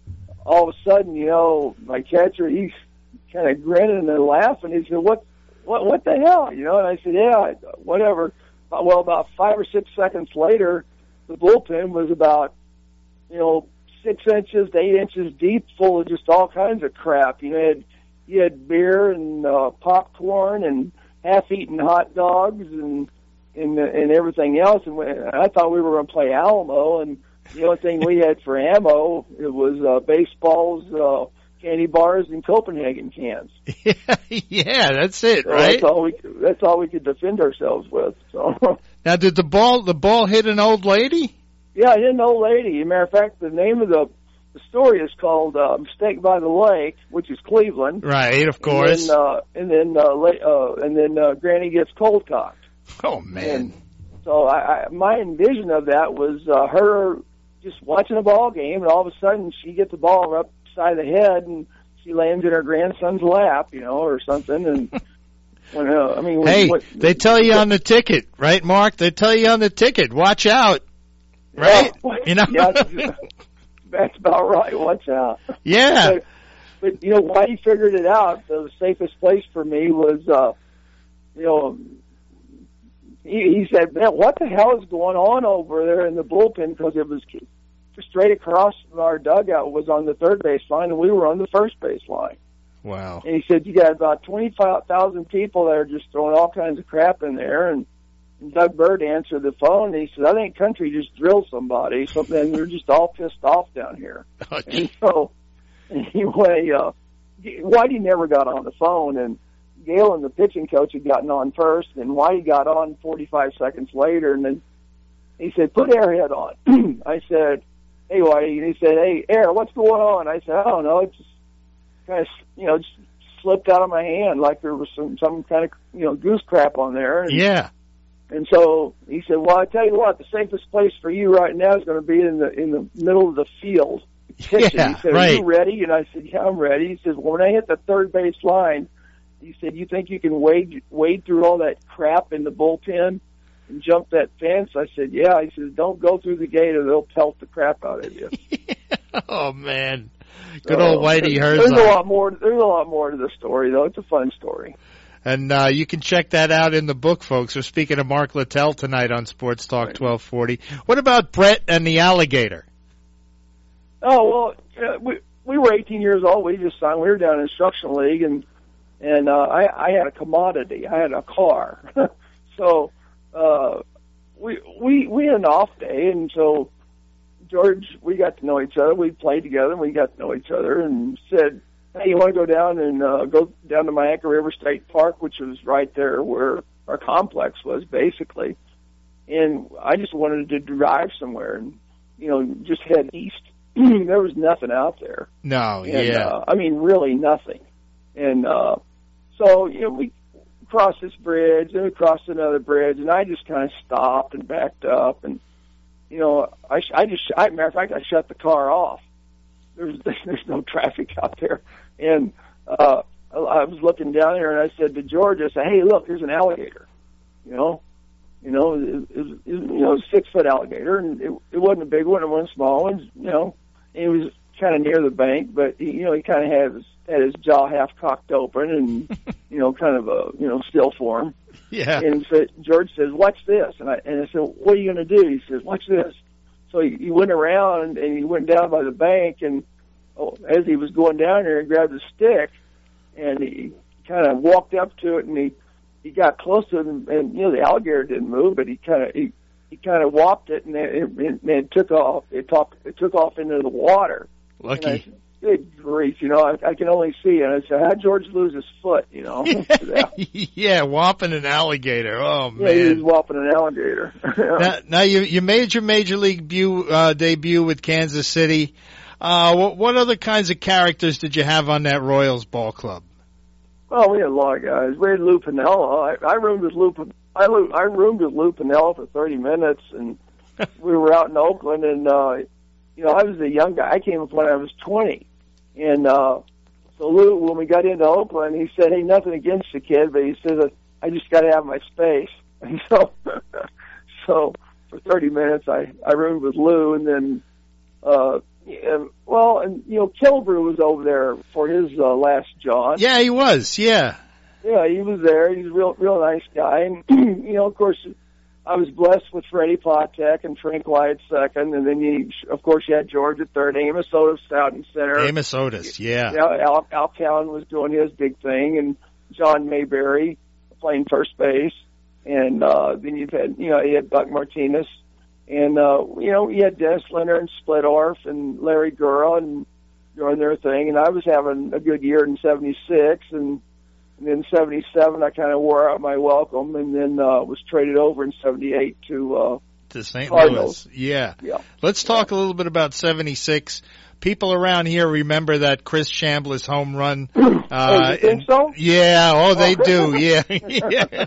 all of a sudden, you know, my catcher, he's kind of grinning and laughing. He said, "What what what the hell?" You know, and I said, "Yeah, whatever." Well, about five or six seconds later, the bullpen was about you know six inches to eight inches deep, full of just all kinds of crap. You know. It, You had beer and uh, popcorn and half-eaten hot dogs and and, and everything else. And I thought we were going to play Alamo, and the only thing we had for ammo it was uh, baseballs, uh, candy bars, and Copenhagen cans. Yeah, that's it, so right? That's all we that's all we could defend ourselves with. So now, did the ball the ball hit an old lady? Yeah, it hit an old lady. As a matter of fact, the name of the The story is called uh, "Mistake by the Lake," which is Cleveland. Right, of course. And then, uh, and then, uh, la- uh, and then uh, Granny gets cold cocked. Oh man! And so I, I, my envision of that was uh, her just watching a ball game, and all of a sudden she gets the ball up side of the head, and she lands in her grandson's lap, you know, or something. And when, uh, I mean, hey, when, they tell you on the ticket, right, Mark? They tell you on the ticket, watch out, right? Yeah, you know. Yeah, that's about right. Watch out. Yeah. But, but, you know, why he figured it out, the safest place for me was, uh, you know, he, he said, "Man, what the hell is going on over there in the bullpen?" Because it was straight across from our dugout was on the third base line, and we were on the first base line. Wow. And he said, "You got about twenty-five thousand people that are just throwing all kinds of crap in there." And And Doug Bird answered the phone, and he said, "I think Country just drilled somebody, something, and they're just all pissed off down here." And so, anyway, uh, Whitey never got on the phone, and Galen, the pitching coach, had gotten on first, and Whitey got on forty-five seconds later, and then he said, "Put Airhead on." I said, hey, Whitey, and he said, hey, Air, what's going on? I said, I don't know. It just kind of, you know, just slipped out of my hand like there was some, some kind of, you know, goose crap on there. And, yeah. And so he said, well, I tell you what, the safest place for you right now is going to be in the in the middle of the field. Pitching. Yeah, he said, right. are you ready? And I said, yeah, I'm ready. He says, well, when I hit the third base line, he said, you think you can wade, wade through all that crap in the bullpen and jump that fence? I said, yeah. He says, don't go through the gate or they'll pelt the crap out of you. Oh, man. Good so, old Whitey Herzog. There's a lot more. There's a lot more to the story, though. It's a fun story. And uh, you can check that out in the book, folks. We're speaking to Mark Littell tonight on Sports Talk right. twelve forty. What about Brett and the alligator? Oh, well, uh, we we were eighteen years old. We just signed. We were down in Instruction League, and and uh, I, I had a commodity. I had a car. so uh, we we we had an off day, and so George, we got to know each other. We played together, and we got to know each other, and said, hey, you want to go down and uh, go down to Mayaca River State Park, which was right there where our complex was, basically. And I just wanted to drive somewhere and, you know, just head east. There was nothing out there. No, and, yeah. Uh, I mean, really nothing. And uh, so, you know, we crossed this bridge, and we crossed another bridge, and I just kind of stopped and backed up. And, you know, I, I just, I, matter of fact, I shut the car off. There's there's no traffic out there. And uh, I was looking down there, and I said to George, I said, hey, look, there's an alligator. You know, you know, it, it, it, you know, a six-foot alligator, and it, it wasn't a big one, it wasn't a small one. You know, and he was kind of near the bank, but, he, you know, he kind of had his, had his jaw half cocked open and, you know, kind of a, you know, still form. Yeah. And so George says, watch this. And I, and I said, what are you going to do? He says, watch this. So he, he went around, and he went down by the bank, and oh, as he was going down there, he grabbed a stick, and he kind of walked up to it, and he, he got close to it, and, and you know, the alligator didn't move, but he kind of he, he kind of whopped it, and it, it, it took off. It, talk, it took off into the water. Lucky. And I said, good grief, you know, I, I can only see. And I said, how'd George lose his foot, you know? Yeah, whopping an alligator. Oh, man. Yeah, he was whopping an alligator. now, now, you, you made your Major League bu- uh, debut with Kansas City. Uh, what, what other kinds of characters did you have on that Royals ball club? Well, we had a lot of guys. We had Lou Piniella. I, I roomed with Lou. I, I roomed with Lou Piniella for thirty minutes, and we were out in Oakland. And uh, you know, I was a young guy. I came up when I was twenty, and uh, so Lou, when we got into Oakland, he said, "Hey, nothing against the kid, but he says I just got to have my space." And so, so for thirty minutes, I I roomed with Lou, and then. Uh, Yeah, well, and you know, Kilbrew was over there for his uh, last John. Yeah, he was. Yeah, yeah, he was there. He's a real, real nice guy. And you know, of course, I was blessed with Freddie Patek and Frank White second, and then you, of course, you had George at third. Amos Otis out in center. Amos Otis. Yeah. Yeah, Al, Al Cowan was doing his big thing, and John Mayberry playing first base, and uh, then you've had, you know, you had Buck Martinez. And, uh, you know, you had Dennis Linder and Splittorf and Larry Gura and doing their thing. And I was having a good year in seventy-six. And, and then seventy-seven, I kind of wore out my welcome and then uh, was traded over in seventy-eight to uh, to Saint Cardinals. Louis. Yeah. yeah. Let's talk a little bit about seventy-six. People around here remember that Chris Chambliss home run. Uh, oh, you think so? Yeah. Oh, they do. Yeah. yeah.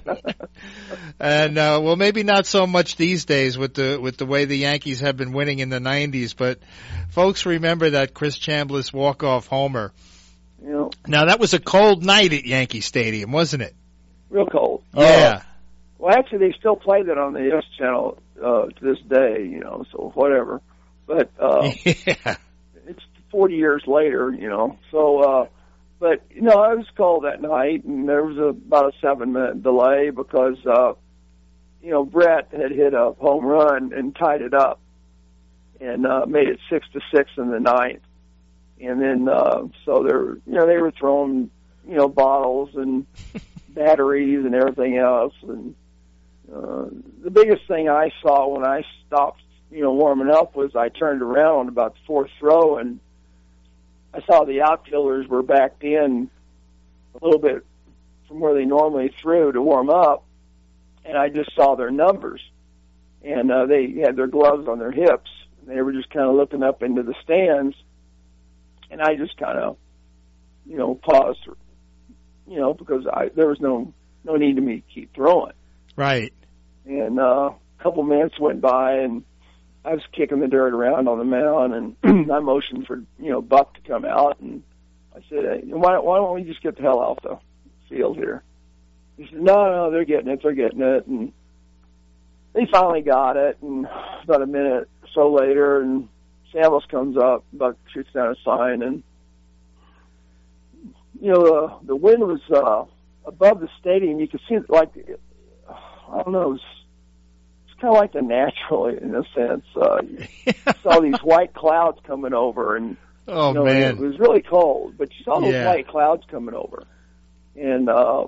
And uh, well, maybe not so much these days with the with the way the Yankees have been winning in the nineties, but folks remember that Chris Chambliss walk-off homer. Yeah. Now that was a cold night at Yankee Stadium, wasn't it? Real cold. Yeah. Uh, well, actually, they still play that on the U S channel uh, to this day. You know, so whatever. But uh, yeah. It's forty years later, you know. So, uh, but you know, I was called that night, and there was a, about a seven-minute delay because, uh, you know, Brett had hit a home run and tied it up, and uh, made it six to six in the ninth. And then, uh, so they're, you know, they were throwing, you know, bottles and batteries and everything else. And uh, the biggest thing I saw when I stopped, you know, warming up was I turned around on about the fourth throw and I saw the outfielders were backed in a little bit from where they normally threw to warm up, and I just saw their numbers, and uh, they had their gloves on their hips, And they were just kind of looking up into the stands, and I just kind of, you know, paused, you know, because I there was no no need to me to keep throwing. Right. And uh, a couple minutes went by, and I was kicking the dirt around on the mound, and I motioned for, you know, Buck to come out, and I said, hey, why, why don't we just get the hell off the field here? He said, no, no, they're getting it, they're getting it, and they finally got it, and about a minute or so later, and Samuels comes up, Buck shoots down a sign, and, you know, uh, the wind was uh, above the stadium. You could see it like, I don't know, it was, it's kind of like the natural in a sense. Uh, you saw these white clouds coming over, and oh, you know, man. it was really cold, but you saw those Yeah. white clouds coming over. And uh,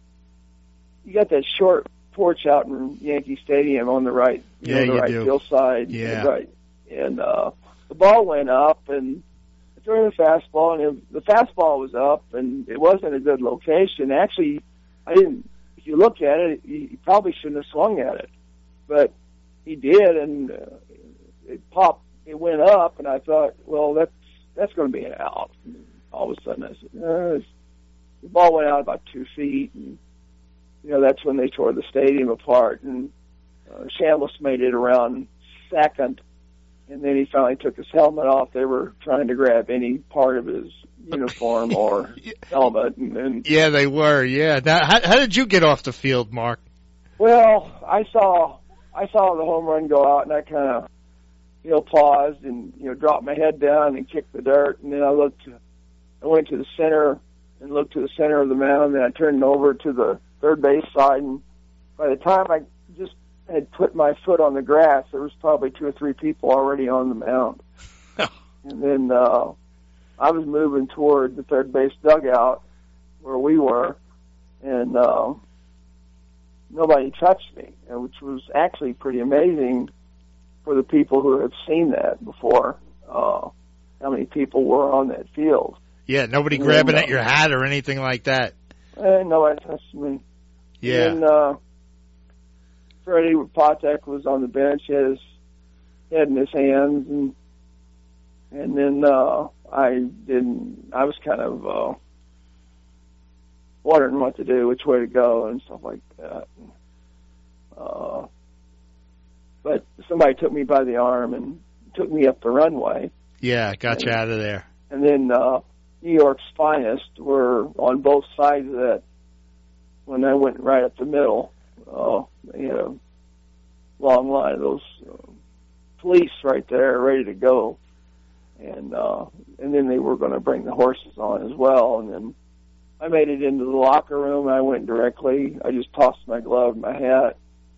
you got that short porch out in Yankee Stadium on the right, you Yeah, know, the you right do. field side. Yeah. Right. And uh, the ball went up, and during the fastball, and it, the fastball was up, and it wasn't a good location. Actually, I didn't, if you look at it, you, you probably shouldn't have swung at it. But he did, and uh, it popped, it went up, and I thought, well, that's that's going to be an out. And all of a sudden, I said, uh, the ball went out about two feet, and, you know, that's when they tore the stadium apart, and uh, Chambliss made it around second, and then he finally took his helmet off. They were trying to grab any part of his uniform or helmet, and, and Yeah, they were. Yeah. Now, how, how did you get off the field, Mark? well, I saw I saw the home run go out, and I kind of, you know, paused and, you know, dropped my head down and kicked the dirt, and then I looked, I went to the center and looked to the center of the mound, and then I turned over to the third base side, and by the time I just had put my foot on the grass, there was probably two or three people already on the mound. And then uh, I was moving toward the third base dugout where we were, and uh, nobody touched me, which was actually pretty amazing for the people who have seen that before, uh, how many people were on that field. Yeah, nobody And grabbing then, at your hat or anything like that. And nobody touched me. Yeah. And uh, Freddie Patek was on the bench, he had his head in his hands, and and then uh, I didn't. I was kind of uh, wondering what to do, which way to go, and stuff like that. Uh, but somebody took me by the arm and took me up the runway. Yeah, got you And- out of there. And then uh, New York's finest were on both sides of that. When I went right up the middle, uh, they had a long line of those uh, police right there ready to go. And uh, and then they were going to bring the horses on as well. And then I made it into the locker room. I went directly. I just tossed my glove and my hat.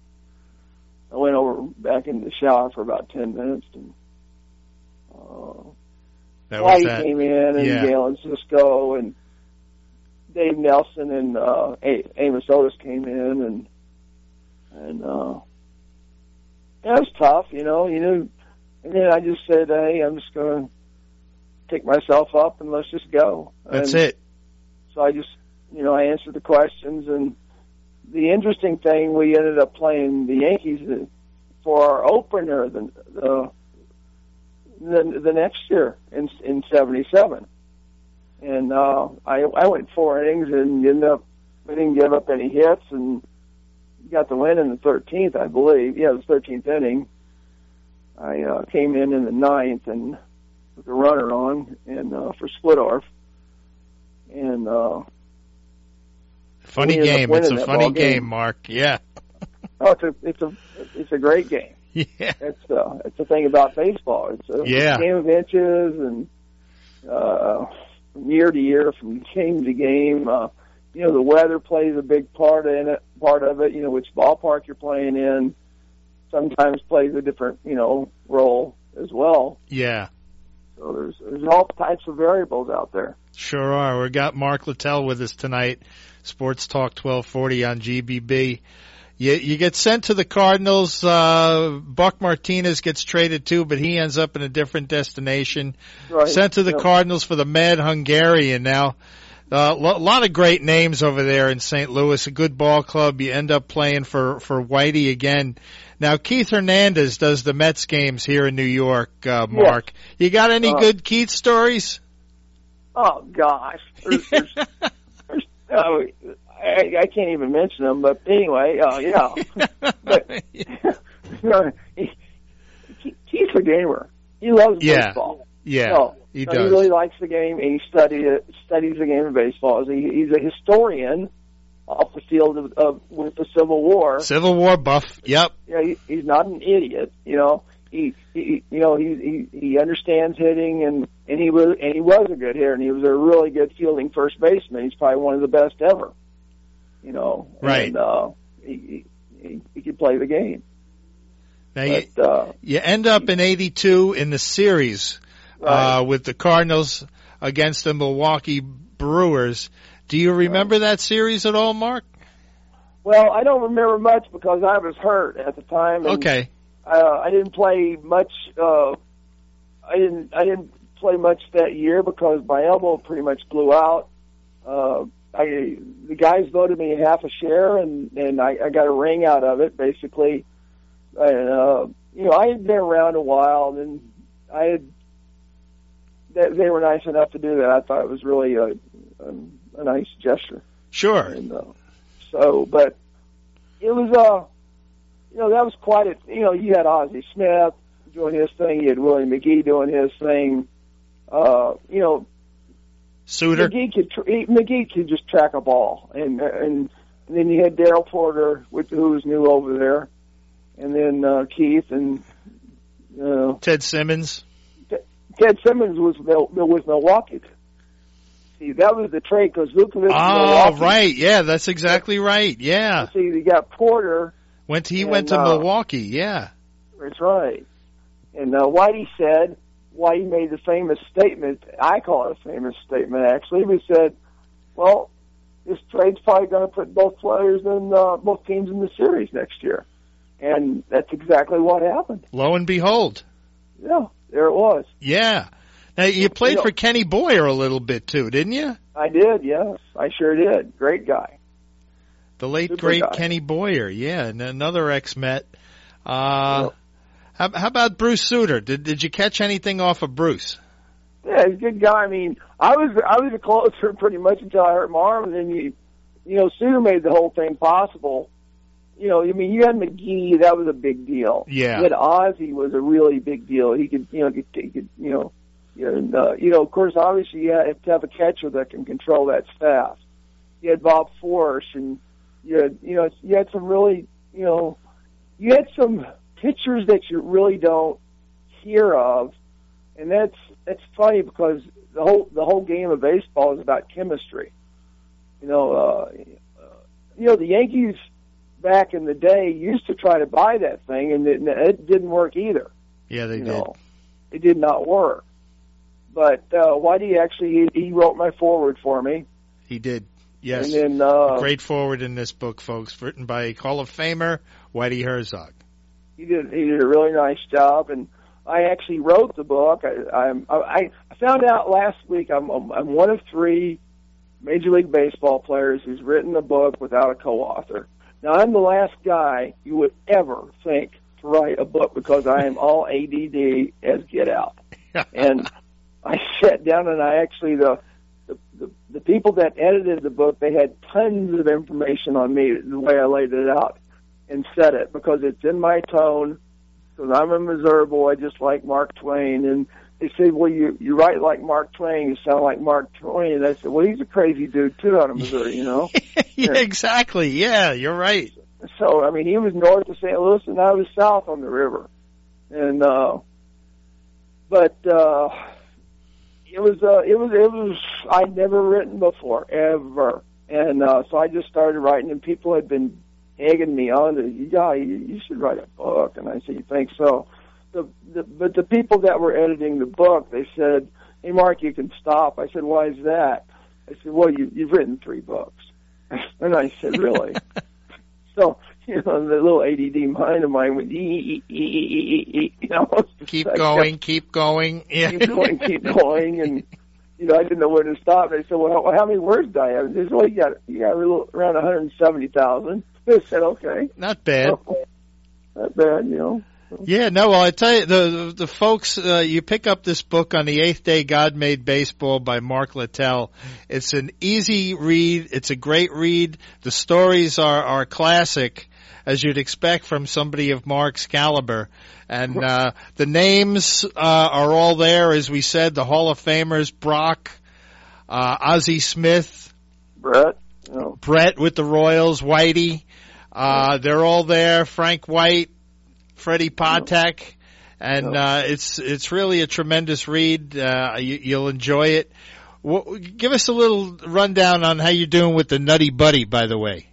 I went over back into the shower for about ten minutes. And uh, That was Whitey that. came in, and Yeah. Galen Cisco, and Dave Nelson, and uh, A- Amos Otis came in, and and uh, yeah, it was tough, you know. You knew, and then I just said, "Hey, I'm just going to pick myself up and let's just go." That's and it. So I just, you know, I answered the questions, and the interesting thing, we ended up playing the Yankees for our opener the the the, the next year in in seventy-seven, and uh, I I went four innings and ended up we didn't give up any hits and got the win in the thirteenth, I believe. Yeah, it was thirteenth inning. I uh, came in in the ninth and with a runner on and uh, for Splittorf. And uh, Funny we ended up game. winning It's a that funny ball game, game. Mark. Yeah. oh, it's a it's a it's a great game. Yeah. It's uh, it's the thing about baseball. It's a Yeah. game of inches, and uh, from year to year, from game to game. Uh, you know, the weather plays a big part in it. Part of it. You know, which ballpark you're playing in, sometimes plays a different you know role as well. Yeah. So there's there's all types of variables out there. Sure are. We got Mark Littell with us tonight. Sports Talk twelve forty on G B B. You, you get sent to the Cardinals. Uh, Buck Martinez gets traded too, but he ends up in a different destination. Right. Sent to the Yep. Cardinals for the Mad Hungarian. Now, a uh, lo- lot of great names over there in Saint Louis. A good ball club. You end up playing for for Whitey again. Now, Keith Hernandez does the Mets games here in New York, uh, Mark. Yes. You got any uh, good Keith stories? Oh, gosh. There's, there's, there's, uh, I, I can't even mention them, but anyway, uh, yeah. But, you know, he, Keith's a gamer. He loves yeah. baseball. Yeah, so, he so does. He really likes the game, and he studied it, studies the game of baseball. He, he's a historian off the field of, of with the Civil War. Civil War buff. Yep. Yeah, he, he's not an idiot. You know, he, he you know he, he he understands hitting, and and he was and he was a good hitter, and he was a really good fielding first baseman. He's probably one of the best ever. You know, right? And, uh, he, he he could play the game. Now but, you, uh, you end up in eighty-two in the series right. uh, with the Cardinals against the Milwaukee Brewers. Do you remember that series at all, Mark? Well, I don't remember much because I was hurt at the time. And, okay. Uh, I didn't play much. Uh, I didn't. I didn't play much that year because my elbow pretty much blew out. Uh, I the guys voted me half a share, and and I, I got a ring out of it, basically. And uh, you know, I had been around a while, and I had. They, they were nice enough to do that. I thought it was really a. a a nice gesture. Sure. And, uh, so, but it was, uh, you know, that was quite a, you know, you had Ozzie Smith doing his thing, you had Willie McGee doing his thing, uh, you know, Suter. McGee could, tr- McGee could just track a ball, and, and, and then you had Darryl Porter, which, who was new over there, and then, uh, Keith and, uh, Ted Simmons. T- Ted Simmons was, was Milwaukee. See, that was the trade because Vukovic. Oh, right, yeah, that's exactly right. Yeah. See, you got Porter. Went to, he and, went to uh, Milwaukee. Yeah. That's right. And uh, Whitey said, Whitey made the famous statement. I call it a famous statement. Actually, he said, "Well, this trade's probably going to put both players in uh, both teams in the series next year," and that's exactly what happened. Lo and behold. Yeah, there it was. Yeah. Now, you played you know, for Kenny Boyer a little bit, too, didn't you? I did, yes. I sure did. Great guy. The late, Super great guy. Kenny Boyer, yeah, and another ex-Met. Uh, well, how, how about Bruce Suter? Did did you catch anything off of Bruce? Yeah, he's a good guy. I mean, I was I was a closer pretty much until I hurt my arm, and then you, you know, Suter made the whole thing possible. You know, I mean, you had McGee, that was a big deal. Yeah. You had Ozzie was a really big deal. He could, you know, he could, he could you know, And, uh, you know, of course, obviously you have to have a catcher that can control that staff. You had Bob Forsch, and you had, you know, you had some really, you know, you had some pitchers that you really don't hear of, and that's that's funny because the whole the whole game of baseball is about chemistry. You know, uh, you know, the Yankees back in the day used to try to buy that thing, and it, it didn't work either. Yeah, they you did. Know, it did not work. But uh, Whitey actually he, he wrote my foreword for me. He did, yes. And then, uh, great foreword in this book, folks, written by Hall of Famer Whitey Herzog. He did he did a really nice job, and I actually wrote the book. I I'm, I, I found out last week I'm I'm one of three Major League Baseball players who's written a book without a co-author. Now I'm the last guy you would ever think to write a book because I am all A D D as get out, and I sat down and I actually, the, the the the people that edited the book, they had tons of information on me, the way I laid it out and said it, because it's in my tone, because I'm a Missouri boy just like Mark Twain. And they said, well, you, you write like Mark Twain, you sound like Mark Twain. And I said, well, he's a crazy dude, too, out of Missouri, you know? Yeah, exactly. Yeah, you're right. So, I mean, he was north of Saint Louis and I was south on the river. And, uh, but, uh, It was, uh, it was, it was, I'd never written before, ever. And, uh, so I just started writing, and people had been egging me on to, yeah, you, you should write a book. And I said, you think so? The, the, but the people that were editing the book, they said, hey, Mark, you can stop. I said, why is that? I said, well, you, you've written three books. And I said, really? So, you know, the little A D D mind of mine went, ee, ee, ee, ee, ee, you know. Keep going, keep going. Yeah. Keep going, keep going. And, you know, I didn't know where to stop. And I said, well, how, how many words do I have? They said, well, you got, you got a little, around one hundred seventy thousand. I said, okay. Not bad. So, that bad, you know. Yeah, no, well, I tell you, the the, the folks, uh, you pick up this book on the eighth Day God Made Baseball by Mark Littell. It's an easy read. It's a great read. The stories are, are classic, as you'd expect from somebody of Mark's caliber. And uh, the names uh, are all there, as we said, the Hall of Famers, Brock, uh, Ozzie Smith, Brett, you know. Brett with the Royals, Whitey. Uh, they're all there, Frank White, Freddie Patek, and uh, it's it's really a tremendous read. Uh, you, you'll enjoy it. W- give us a little rundown on how you're doing with the Nutty Buddy, by the way.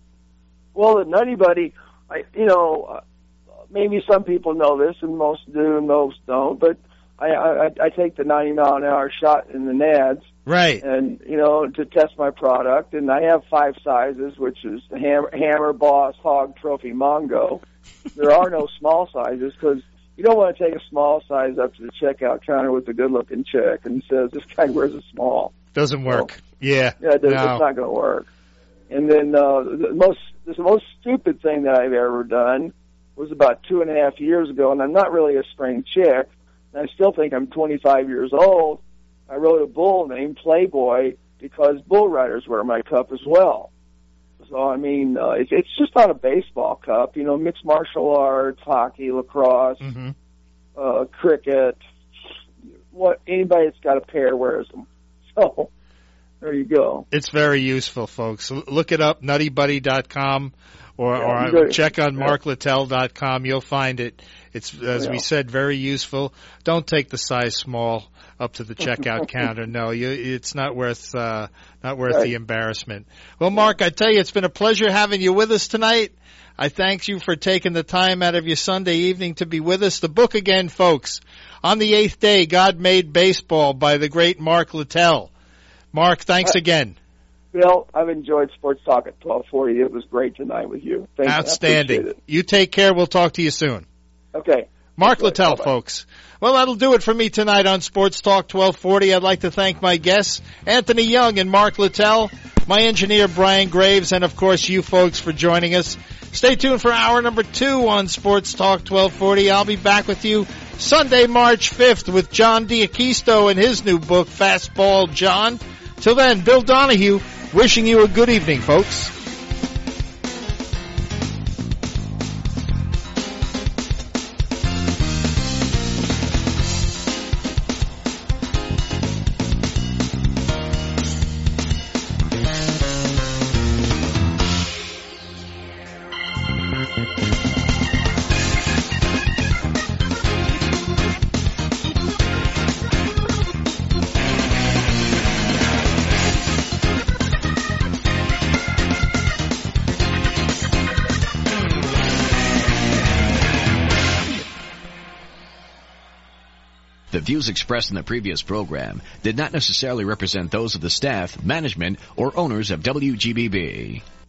Well, the Nutty Buddy, I, you know, uh, maybe some people know this, and most do, and most don't. But I, I, I take the ninety mile an hour shot in the nads, right? And you know, to test my product, and I have five sizes, which is the hammer, hammer Boss, Hog, Trophy, Mongo. There are no small sizes because you don't want to take a small size up to the checkout counter with a good-looking chick and says, this guy wears a small. Doesn't work. So, yeah. Yeah, it no. It's not going to work. And then uh, the most the most stupid thing that I've ever done was about two and a half years ago, and I'm not really a spring chick, and I still think I'm twenty-five years old. I wrote a bull named Playboy because bull riders wear my cup as well. So, I mean, uh, it's, it's just not a baseball cup. You know, mixed martial arts, hockey, lacrosse, mm-hmm. uh, cricket. What anybody that's got a pair wears them. So, there you go. It's very useful, folks. Look it up, nutty buddy dot com, or, yeah, or check on mark littell dot com. You'll find it. It's, as yeah. we said, very useful. Don't take the size small up to the checkout counter. No, you, it's not worth uh, not worth right. the embarrassment. Well, Mark, I tell you, it's been a pleasure having you with us tonight. I thank you for taking the time out of your Sunday evening to be with us. The book again, folks, On the Eighth Day, God Made Baseball by the great Mark Littell. Mark, thanks uh, again. Bill, I've enjoyed Sports Talk at twelve forty. It was great tonight with you. Thank Outstanding. You. You take care. We'll talk to you soon. Okay. Mark Bye. Littell, Bye-bye. folks. Well, that'll do it for me tonight on Sports Talk twelve forty. I'd like to thank my guests, Anthony Young and Mark Littell, my engineer, Brian Graves, and, of course, you folks for joining us. Stay tuned for hour number two on Sports Talk twelve forty. I'll be back with you Sunday, March fifth with John D'Aquisto and his new book, Fastball John. Till then, Bill Donahue wishing you a good evening, folks. The views expressed in the previous program did not necessarily represent those of the staff, management, or owners of W G B B.